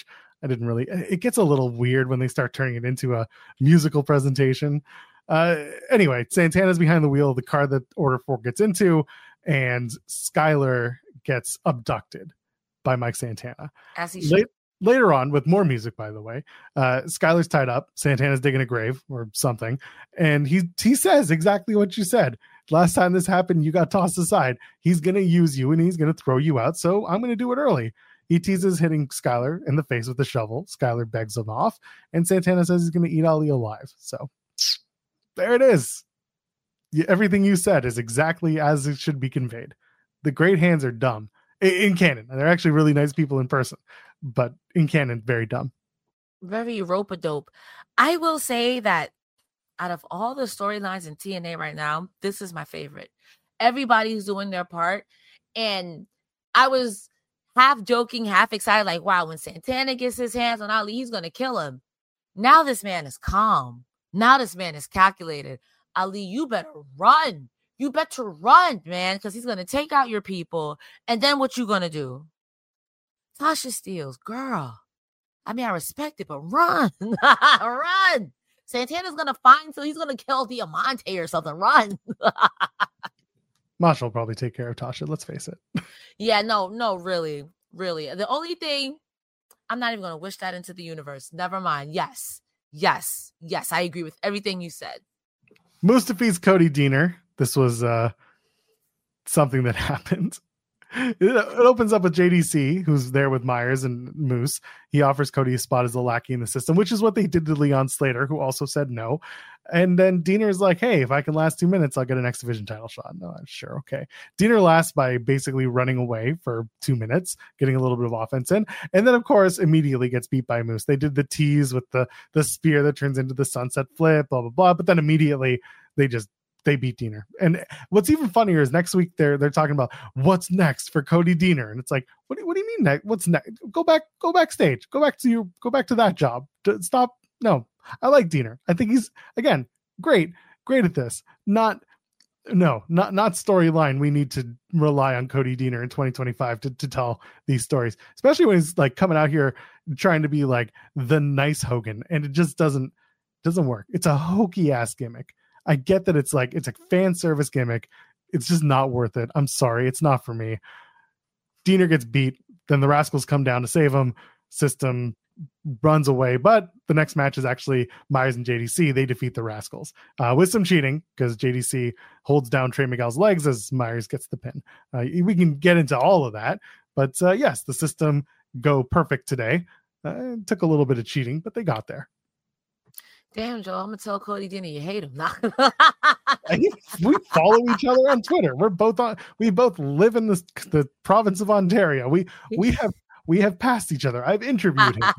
didn't really. It gets a little weird when they start turning it into a musical presentation. Anyway, Santana's behind the wheel of the car that Order 4 gets into, and Skylar gets abducted by Mike Santana. As he should. Later on, with more music, by the way, Skylar's tied up. Santana's digging a grave or something. And he says exactly what you said. Last time this happened, you got tossed aside. He's going to use you and he's going to throw you out. So I'm going to do it early. He teases hitting Skylar in the face with the shovel. Skylar begs him off. And Santana says he's going to eat Ali alive. So there it is. Everything you said is exactly as it should be conveyed. The Great Hands are dumb. In canon. They're actually really nice people in person. But in canon, very dumb. Very rope-a-dope. I will say that out of all the storylines in TNA right now, this is my favorite. Everybody's doing their part. And I was half joking, half excited, like, wow, when Santana gets his hands on Ali, he's going to kill him. Now this man is calm. Now this man is calculated. Ali, you better run. You better run, man, because he's going to take out your people. And then what you going to do? Tasha Steelz, girl. I mean, I respect it, but run. Run. Santana's going to find, so he's going to kill Diamante or something. Run. Masha will probably take care of Tasha. Let's face it. Yeah, no, really. The only thing, I'm not even going to wish that into the universe. Never mind. Yes. I agree with everything you said. Moose defeats Cody Deaner. This was something that happened. It opens up with JDC, who's there with Myers and Moose. He offers Cody a spot as a lackey in the system, which is what they did to Leon Slater, who also said no. And then Deaner's like, hey, if I can last 2 minutes, I'll get an X Division title shot. No, I'm sure. Okay. Deaner lasts by basically running away for 2 minutes, getting a little bit of offense in. And then, of course, immediately gets beat by Moose. They did the tease with the spear that turns into the sunset flip, blah, blah, blah. But then immediately they beat Deaner. And what's even funnier is next week they're talking about what's next for Cody Deaner. And it's like, what do you mean next? What's next? Go backstage. Go back to that job. Stop. No, I like Deaner. I think he's, again, great at this. Not storyline. We need to rely on Cody Deaner in 2025 to tell these stories, especially when he's like coming out here trying to be like the nice Hogan, and it just doesn't work. It's a hokey ass gimmick. I get that it's a fan service gimmick. It's just not worth it. I'm sorry. It's not for me. Deaner gets beat. Then the Rascals come down to save him. System runs away. But the next match is actually Myers and JDC. They defeat the Rascals with some cheating because JDC holds down Trey Miguel's legs as Myers gets the pin. We can get into all of that. But yes, the System go perfect today. It took a little bit of cheating, but they got there. Damn, Joe, I'm gonna tell Cody Deaner you hate him. We follow each other on Twitter. We both live in the province of Ontario. We have passed each other. I've interviewed him.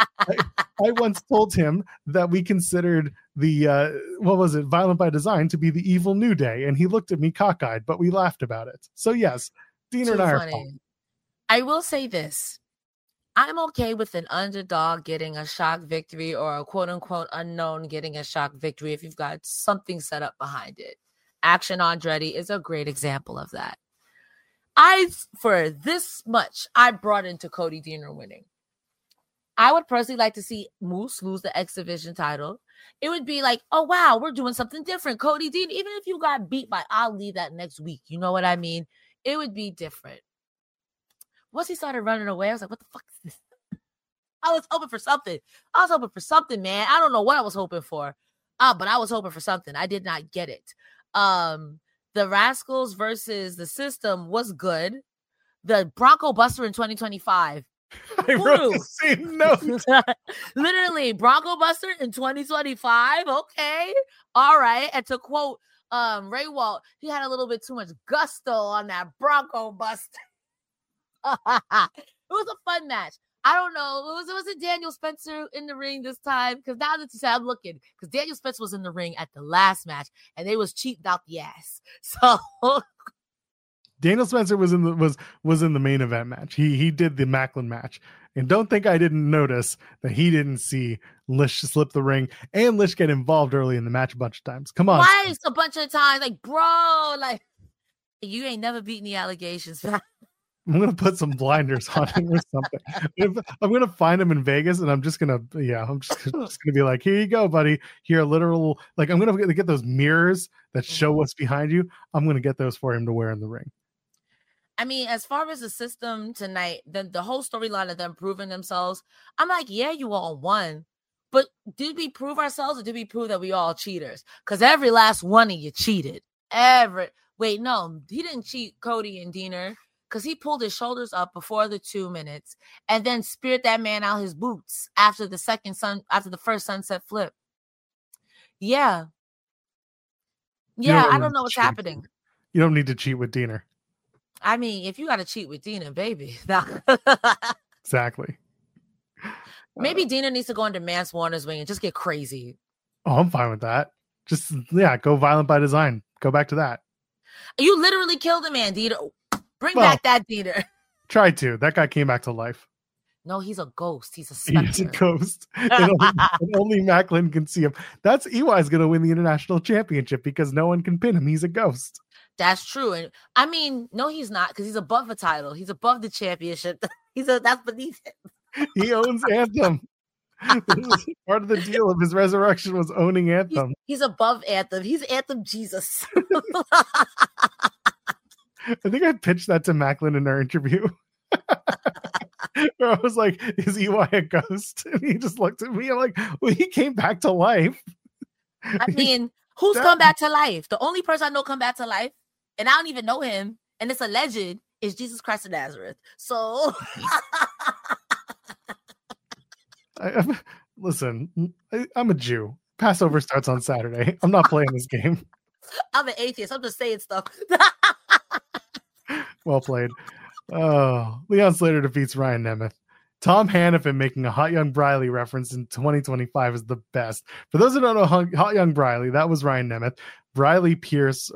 I once told him that we considered the Violent by Design to be the evil New Day, and he looked at me cockeyed, but we laughed about it. So yes, Deaner and I are fine. I will say this. I'm okay with an underdog getting a shock victory or a quote-unquote unknown getting a shock victory if you've got something set up behind it. Action Andretti is a great example of that. For this much, I brought into Cody Deaner winning. I would personally like to see Moose lose the X Division title. It would be like, oh, wow, we're doing something different. Cody Deaner, even if you got beat by Ali that next week, you know what I mean? It would be different. Once he started running away, I was like, what the fuck is this? I was hoping for something, man. I don't know what I was hoping for, but I was hoping for something. I did not get it. The Rascals versus the System was good. The Bronco Buster in 2025. I wrote the same note. Literally, Bronco Buster in 2025. Okay. All right. And to quote Ray Walt, he had a little bit too much gusto on that Bronco Buster. It was a fun match. I don't know. Was it Daniel Spencer in the ring this time? Because now that you say I'm looking, because Daniel Spencer was in the ring at the last match and they was cheating out the ass. So Daniel Spencer was in the main event match. He did the Macklin match. And don't think I didn't notice that he didn't see Lish slip the ring and Lish get involved early in the match a bunch of times. Come on. Twice, a bunch of times. Like, bro, like you ain't never beaten the allegations. I'm gonna put some blinders on him or something. I'm gonna find him in Vegas, and I'm just gonna be like, here you go, buddy. Here, literal, like I'm gonna get those mirrors that show what's behind you. I'm gonna get those for him to wear in the ring. I mean, as far as the system tonight, the whole storyline of them proving themselves, I'm like, yeah, you all won. But did we prove ourselves, or did we prove that we all cheaters? Because every last one of you cheated. Wait, no, he didn't cheat, Cody and Diener, because he pulled his shoulders up before the 2 minutes and then speared that man out his boots after the first sunset flip. Yeah. I don't know what's happening. You don't need to cheat with Diener. I mean, if you got to cheat with Diener, baby. Exactly. Maybe Diener needs to go under Mance Warner's wing and just get crazy. Oh, I'm fine with that. Just, go violent by design. Go back to that. You literally killed a man, Diener. Bring back that Diener. Tried to. That guy came back to life. No, he's a ghost. He's a specter. He's a ghost. and only Macklin can see him. That's EY's going to win the international championship because no one can pin him. He's a ghost. That's true. And I mean, no, he's not, because he's above the title. He's above the championship. That's beneath him. He owns Anthem. Part of the deal of his resurrection was owning Anthem. He's above Anthem. He's Anthem Jesus. I think I pitched that to Macklin in our interview. Where I was like, is EY a ghost? And he just looked at me. I'm like, well, he came back to life. I mean, who's come back to life? The only person I know come back to life, and I don't even know him, and it's alleged, is Jesus Christ of Nazareth. So listen, I'm a Jew. Passover starts on Saturday. I'm not playing this game. I'm an atheist. I'm just saying stuff. Well played. Oh, Leon Slater defeats Ryan Nemeth. Tom Hannafin making a Hot Young Briley reference in 2025 is the best. For those who don't know Hot Young Briley, that was Ryan Nemeth. Briley Pierce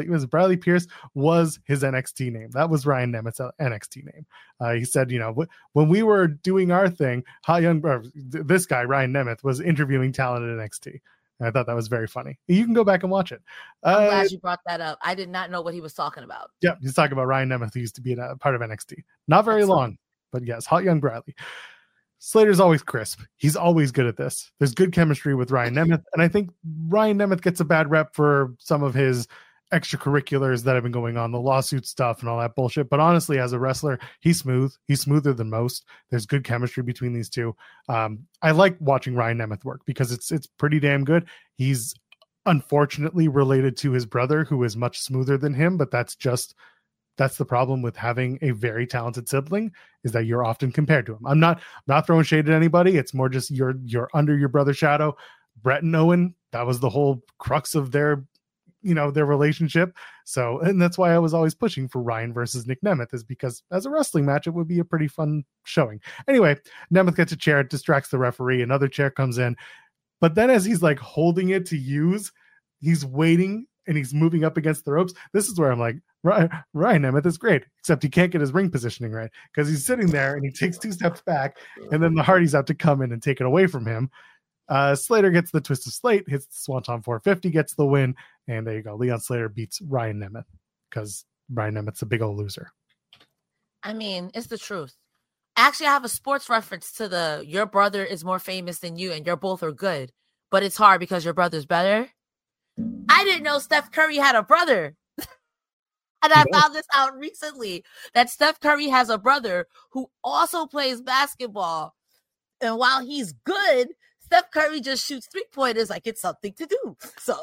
was his NXT name. That was Ryan Nemeth's NXT name. He said, when we were doing our thing, this guy, Ryan Nemeth, was interviewing talent at NXT. And I thought that was very funny. You can go back and watch it. I'm glad you brought that up. I did not know what he was talking about. Yeah, he's talking about Ryan Nemeth, who used to be a part of NXT. Not very long, but yes, Hot Young Briley. Slater's always crisp. He's always good at this. There's good chemistry with Ryan Nemeth, and I think Ryan Nemeth gets a bad rep for some of his extracurriculars that have been going on, the lawsuit stuff and all that bullshit. But honestly, as a wrestler, he's smooth. He's smoother than most. There's good chemistry between these two. I like watching Ryan Nemeth work because it's pretty damn good. He's unfortunately related to his brother, who is much smoother than him, but that's the problem with having a very talented sibling, is that you're often compared to him. I'm not throwing shade at anybody. It's more just you're under your brother's shadow. Brett and Owen, that was the whole crux of their relationship. So, and that's why I was always pushing for Ryan versus Nick Nemeth, is because as a wrestling match, it would be a pretty fun showing. Anyway, Nemeth gets a chair, distracts the referee. Another chair comes in. But then as he's like holding it to use, he's waiting and he's moving up against the ropes. This is where I'm like, Ryan Nemeth is great, except he can't get his ring positioning right because he's sitting there and he takes 2 steps back, and then the Hardys have to come in and take it away from him. Slater gets the twist of slate, hits the Swanton 450, gets the win, and there you go. Leon Slater beats Ryan Nemeth because Ryan Nemeth's a big old loser. I mean, it's the truth. Actually, I have a sports reference to your brother is more famous than you and you're both are good, but it's hard because your brother's better. I didn't know Steph Curry had a brother. And I found this out recently, that Steph Curry has a brother who also plays basketball. And while he's good, Steph Curry just shoots 3-pointers like it's something to do. So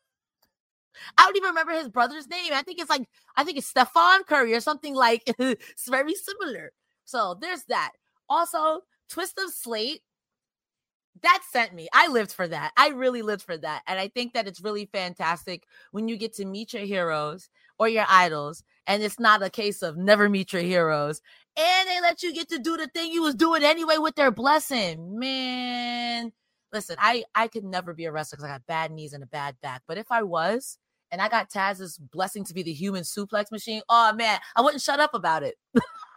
I don't even remember his brother's name. I think it's Stephon Curry or something like it's very similar. So there's that. Also, Twist of Slate, that sent me. I lived for that. I really lived for that. And I think that it's really fantastic when you get to meet your heroes or your idols, and it's not a case of never meet your heroes, and they let you get to do the thing you was doing anyway with their blessing. Man, listen, I could never be a wrestler because I got bad knees and a bad back. But if I was, and I got Taz's blessing to be the human suplex machine, oh man, I wouldn't shut up about it.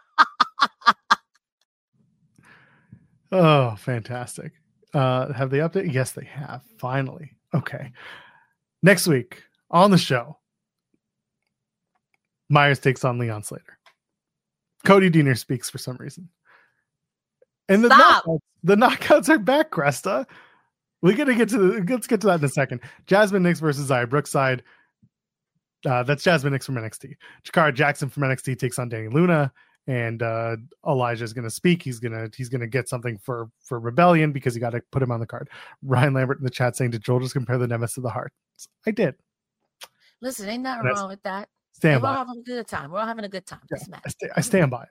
Oh, fantastic. Have they updated? Yes, they have. Finally. Okay. Next week on the show, Myers takes on Leon Slater. Cody Deaner speaks for some reason. And the knockouts are back, Cresta. Let's get to that in a second. Jasmine Nix versus Xia Brookside. That's Jasmine Nix from NXT. Jakara Jackson from NXT takes on Danny Luna, and Elijah is going to speak. He's gonna get something for Rebellion because you got to put him on the card. Ryan Lambert in the chat saying, "Did Joel just compare the Nemesis to the Heart?" I did. Listen, ain't nothing wrong with that. We're all having a good time. We're all having a good time. Yeah, I stand by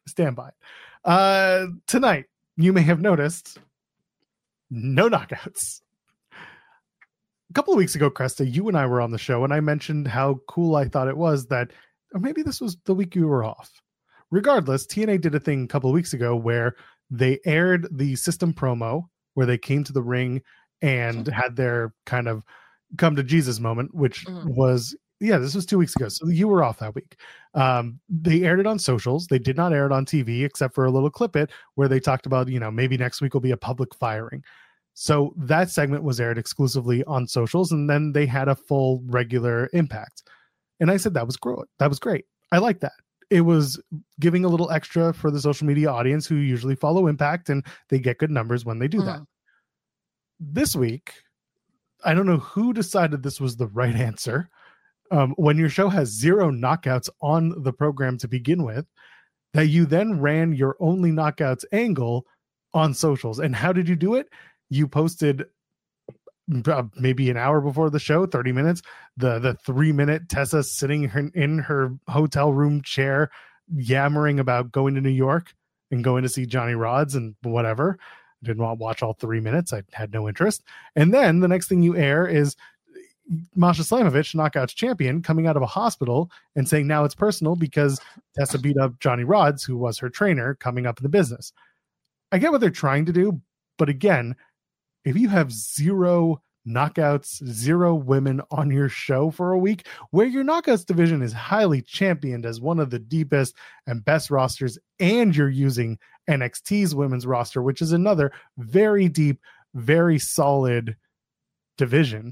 it. Tonight, you may have noticed no knockouts. A couple of weeks ago, Cresta, you and I were on the show, and I mentioned how cool I thought it was that, or maybe this was the week you were off. Regardless, TNA did a thing a couple of weeks ago where they aired the System promo where they came to the ring and had their kind of come to Jesus moment, which was, this was 2 weeks ago. So you were off that week. They aired it on socials. They did not air it on TV, except for a little clip it where they talked about, maybe next week will be a public firing. So that segment was aired exclusively on socials, and then they had a full regular Impact. And I said, that was great. I like that. It was giving a little extra for the social media audience who usually follow Impact, and they get good numbers when they do that. This week, I don't know who decided this was the right answer. When your show has 0 knockouts on the program to begin with, that you then ran your only knockouts angle on socials. And how did you do it? You posted maybe an hour before the show, 30 minutes, the 3-minute Tessa sitting in her hotel room chair, yammering about going to New York and going to see Johnny Rods and whatever. I did not watch all 3 minutes. I had no interest. And then the next thing you air is Masha Slamovich, Knockouts champion, coming out of a hospital and saying now it's personal because Tessa beat up Johnny Rods, who was her trainer, coming up in the business. I get what they're trying to do, but again, if you have 0 knockouts, 0 women on your show for a week, where your knockouts division is highly championed as one of the deepest and best rosters, and you're using NXT's women's roster, which is another very deep, very solid division.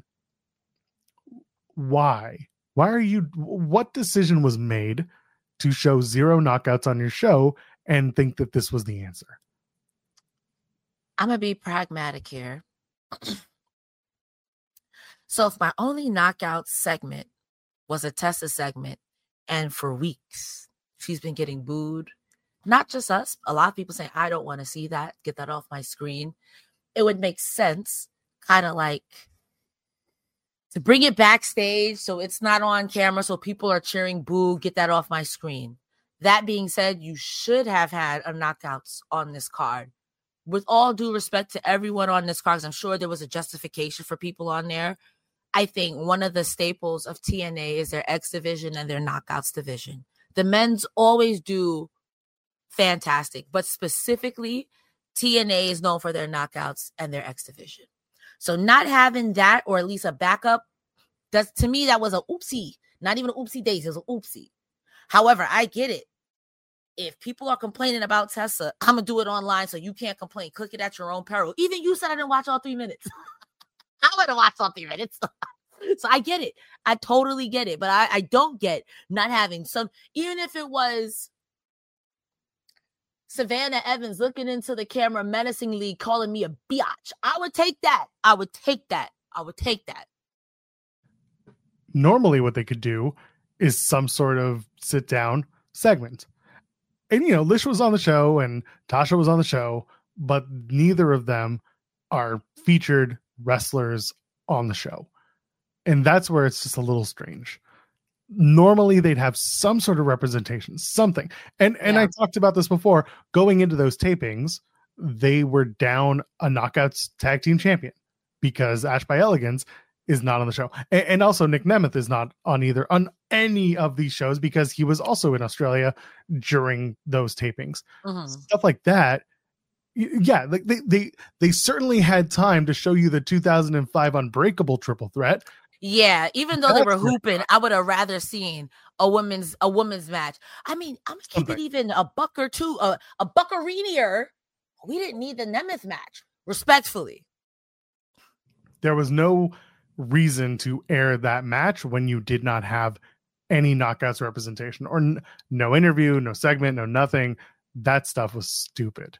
Why are you, what decision was made to show 0 knockouts on your show and think that this was the answer? I'm going to be pragmatic here. So if my only knockout segment was a Tessa segment, and for weeks she's been getting booed, not just us, a lot of people saying, I don't want to see that, get that off my screen. It would make sense, kind of like, to bring it backstage so it's not on camera, so people are cheering boo, get that off my screen. That being said, you should have had a knockouts on this card. With all due respect to everyone on this card, I'm sure there was a justification for people on there. I think one of the staples of TNA is their X division and their knockouts division. The men's always do fantastic, but specifically TNA is known for their knockouts and their X division. So not having that, or at least a backup, to me, that was a oopsie. Not even an oopsie daisy, it was an oopsie. However, I get it. If people are complaining about Tessa, I'm going to do it online so you can't complain. Click it at your own peril. Even you said I didn't watch all 3 minutes. I would have watched all 3 minutes. So I get it. I totally get it. But I don't get not having some, even if it was Savannah Evans looking into the camera menacingly calling me a biatch. I would take that. I would take that. Normally what they could do is some sort of sit down segment. And, Lish was on the show and Tasha was on the show, but neither of them are featured wrestlers on the show. And that's where it's just a little strange. Normally they'd have some sort of representation, something. And I talked about this before. Going into those tapings, they were down a Knockouts tag team champion because Ash by Elegance is not on the show. And also Nick Nemeth is not on any of these shows because he was also in Australia during those tapings. Stuff like that. Yeah, like they certainly had time to show you the 2005 Unbreakable triple threat. Yeah, even though they were hooping, I would have rather seen a women's match. I mean, I'm gonna keep it even a buck or two, a buckarinier. We didn't need the Nemeth match, respectfully. There was no reason to air that match when you did not have any Knockouts representation or no interview, no segment, no nothing. That stuff was stupid.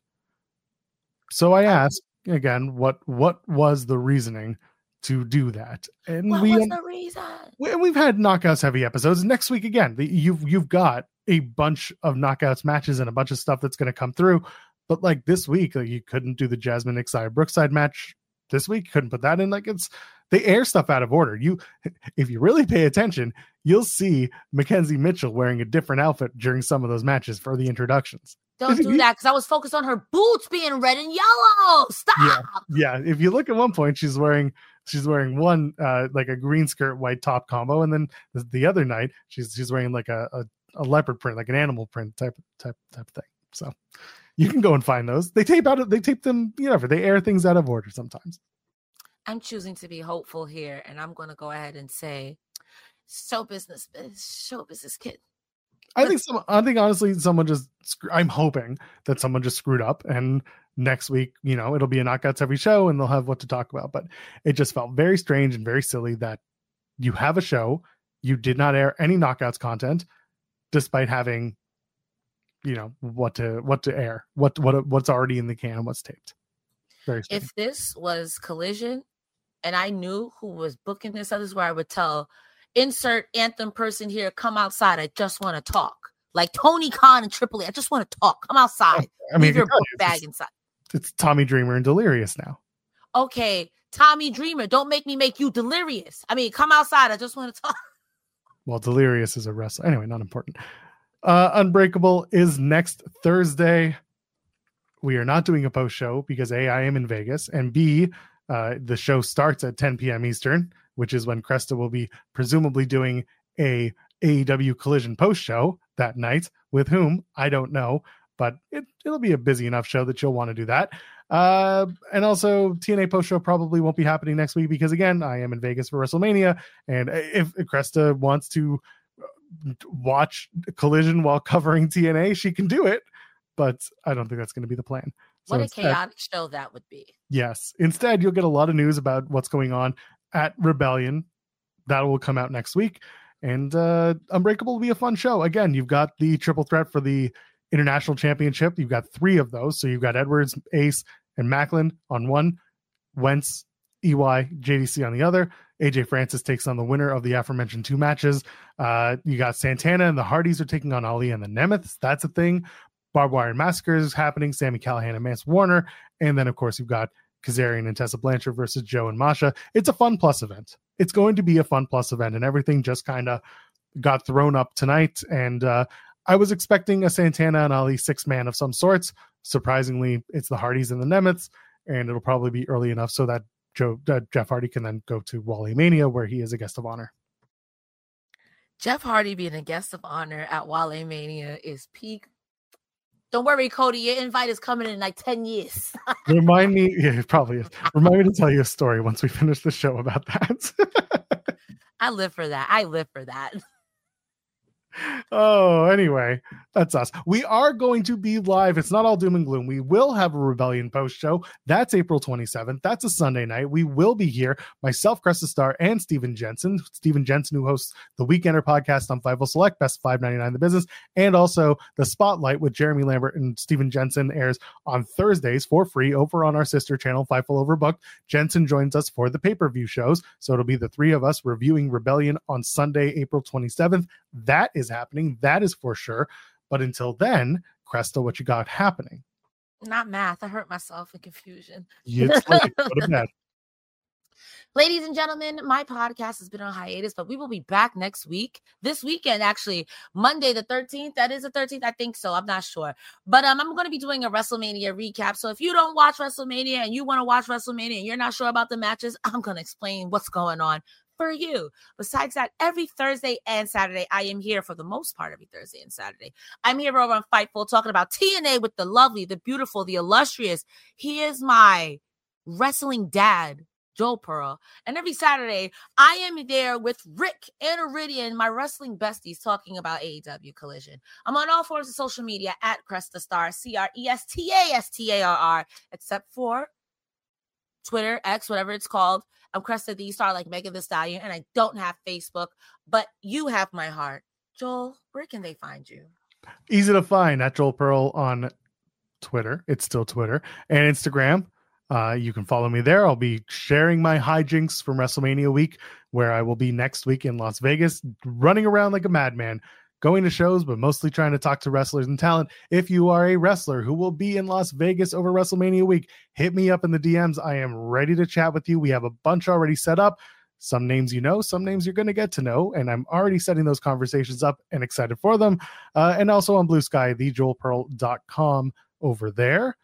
So I asked again, what was the reasoning to do that? And what was the reason? We've had Knockouts heavy episodes. Next week again, you've got a bunch of Knockouts matches and a bunch of stuff that's going to come through. But like this week, like, you couldn't do the Jasmine Xia Brookside match this week. Couldn't put that in. Like, they air stuff out of order. If you really pay attention, you'll see Mackenzie Mitchell wearing a different outfit during some of those matches for the introductions. Don't do that, because I was focused on her boots being red and yellow. Stop. Yeah. If you look at one point, she's wearing one like a green skirt, white top combo, and then the other night she's wearing like a leopard print, like an animal print type thing. So you can go and find those. They tape them, whatever. They air things out of order sometimes. I'm choosing to be hopeful here, and I'm going to go ahead and say, show business kid. I think honestly, I'm hoping that someone just screwed up, and next week, it'll be a Knockouts every show and they'll have what to talk about. But it just felt very strange and very silly that you have a show, you did not air any Knockouts content, despite having, what to air, what's already in the can and what's taped. Very strange. If this was Collision and I knew who was booking this, that is where I would tell, insert Anthem person here, come outside. I just want to talk. Like Tony Khan and Triple H. I just want to talk. Come outside. Leave your book bag inside. It's Tommy Dreamer and Delirious now. Okay, Tommy Dreamer, don't make me make you Delirious. I mean, come outside. I just want to talk. Well, Delirious is a wrestler. Anyway, not important. Unbreakable is next Thursday. We are not doing a post show because A, I am in Vegas, and B, the show starts at 10 p.m. Eastern, which is when Cresta will be presumably doing a AEW Collision post show that night. With whom, I don't know, but it'll be a busy enough show that you'll want to do that. And also TNA post show probably won't be happening next week because, again, I am in Vegas for WrestleMania, and if Cresta wants to watch Collision while covering TNA, she can do it, but I don't think that's going to be the plan. What a chaotic show that would be. Yes. Instead, you'll get a lot of news about what's going on at Rebellion. That will come out next week. And Unbreakable will be a fun show. Again, you've got the triple threat for the International Championship. You've got 3 of those. So you've got Edwards, Ace, and Macklin on one, Wentz, EY, JDC on the other. AJ Francis takes on the winner of the aforementioned 2 matches. You got Santana and the Hardys are taking on Ali and the Nemeths. That's a thing. Barbed Wire Massacre is happening. Sami Callihan and Mance Warner. And then, of course, you've got Kazarian and Tessa Blanchard versus Joe and Masha. It's a fun plus event. It's going to be a fun plus event, and everything just kind of got thrown up tonight. And I was expecting a Santana and Ali 6-man of some sorts. Surprisingly, it's the Hardys and the Nemeths, and it'll probably be early enough so that Jeff Hardy can then go to Wally Mania, where he is a guest of honor. Jeff Hardy being a guest of honor at Wally Mania is peak. Don't worry, Cody. Your invite is coming in like 10 years. Remind me. Yeah, it probably is. Remind me to tell you a story once we finish the show about that. I live for that. Oh, anyway, that's us. We are going to be live. It's not all doom and gloom. We will have a Rebellion post show. That's April 27th. That's a Sunday night. We will be here. Myself, Cresta Star, and Steven Jensen. Steven Jensen, who hosts the Weekender podcast on Fightful Select, best $5.99 in the business, and also the Spotlight with Jeremy Lambert and Steven Jensen airs on Thursdays for free over on our sister channel, Fightful Overbooked. Jensen joins us for the pay-per-view shows, so it'll be the 3 of us reviewing Rebellion on Sunday, April 27th. That is happening. That is for sure. But until then, Cresta, what you got happening? Not math. I hurt myself in confusion. It's like, go to bed. Ladies and gentlemen, my podcast has been on hiatus, but we will be back next week. This weekend, actually, Monday the 13th. That is the 13th. I think so. I'm not sure. But I'm going to be doing a WrestleMania recap. So if you don't watch WrestleMania and you want to watch WrestleMania and you're not sure about the matches, I'm going to explain what's going on for you. Besides that, every Thursday and Saturday, I am here for the most part every Thursday and Saturday. I'm here over on Fightful talking about TNA with the lovely, the beautiful, the illustrious. He is my wrestling dad, Joel Pearl. And every Saturday, I am there with Rick and Iridian, my wrestling besties, talking about AEW Collision. I'm on all forms of social media at Cresta Star, CRESTASTARR, except for Twitter, X, whatever it's called, I'm Cresta the Star like Megan Thee Stallion, and I don't have Facebook, but you have my heart. Joel, where can they find you? Easy to find at Joel Pearl on Twitter. It's still Twitter and Instagram. You can follow me there. I'll be sharing my hijinks from WrestleMania week, where I will be next week in Las Vegas, running around like a madman, going to shows, but mostly trying to talk to wrestlers and talent. If you are a wrestler who will be in Las Vegas over WrestleMania week, hit me up in the DMs. I am ready to chat with you. We have a bunch already set up. Some names you know, some names you're going to get to know, and I'm already setting those conversations up and excited for them. And also on Blue Sky, thejoelpearl.com over there.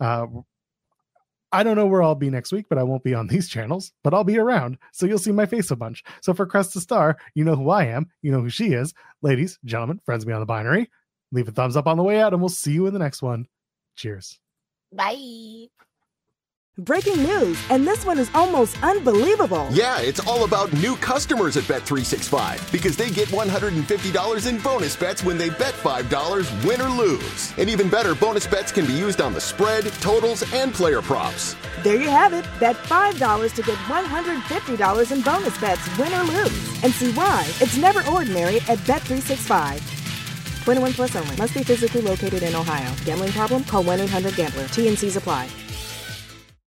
I don't know where I'll be next week, but I won't be on these channels, but I'll be around, so you'll see my face a bunch. So for Cresta Star, you know who I am, you know who she is. Ladies, gentlemen, friends beyond the binary, leave a thumbs up on the way out, and we'll see you in the next one. Cheers. Bye. Breaking news, and this one is almost unbelievable. Yeah, it's all about new customers at Bet365 because they get $150 in bonus bets when they bet $5, win or lose. And even better, bonus bets can be used on the spread, totals, and player props. There you have it. Bet $5 to get $150 in bonus bets, win or lose. And see why it's never ordinary at Bet365. 21 plus only. Must be physically located in Ohio. Gambling problem? Call 1-800-GAMBLER. T&Cs apply.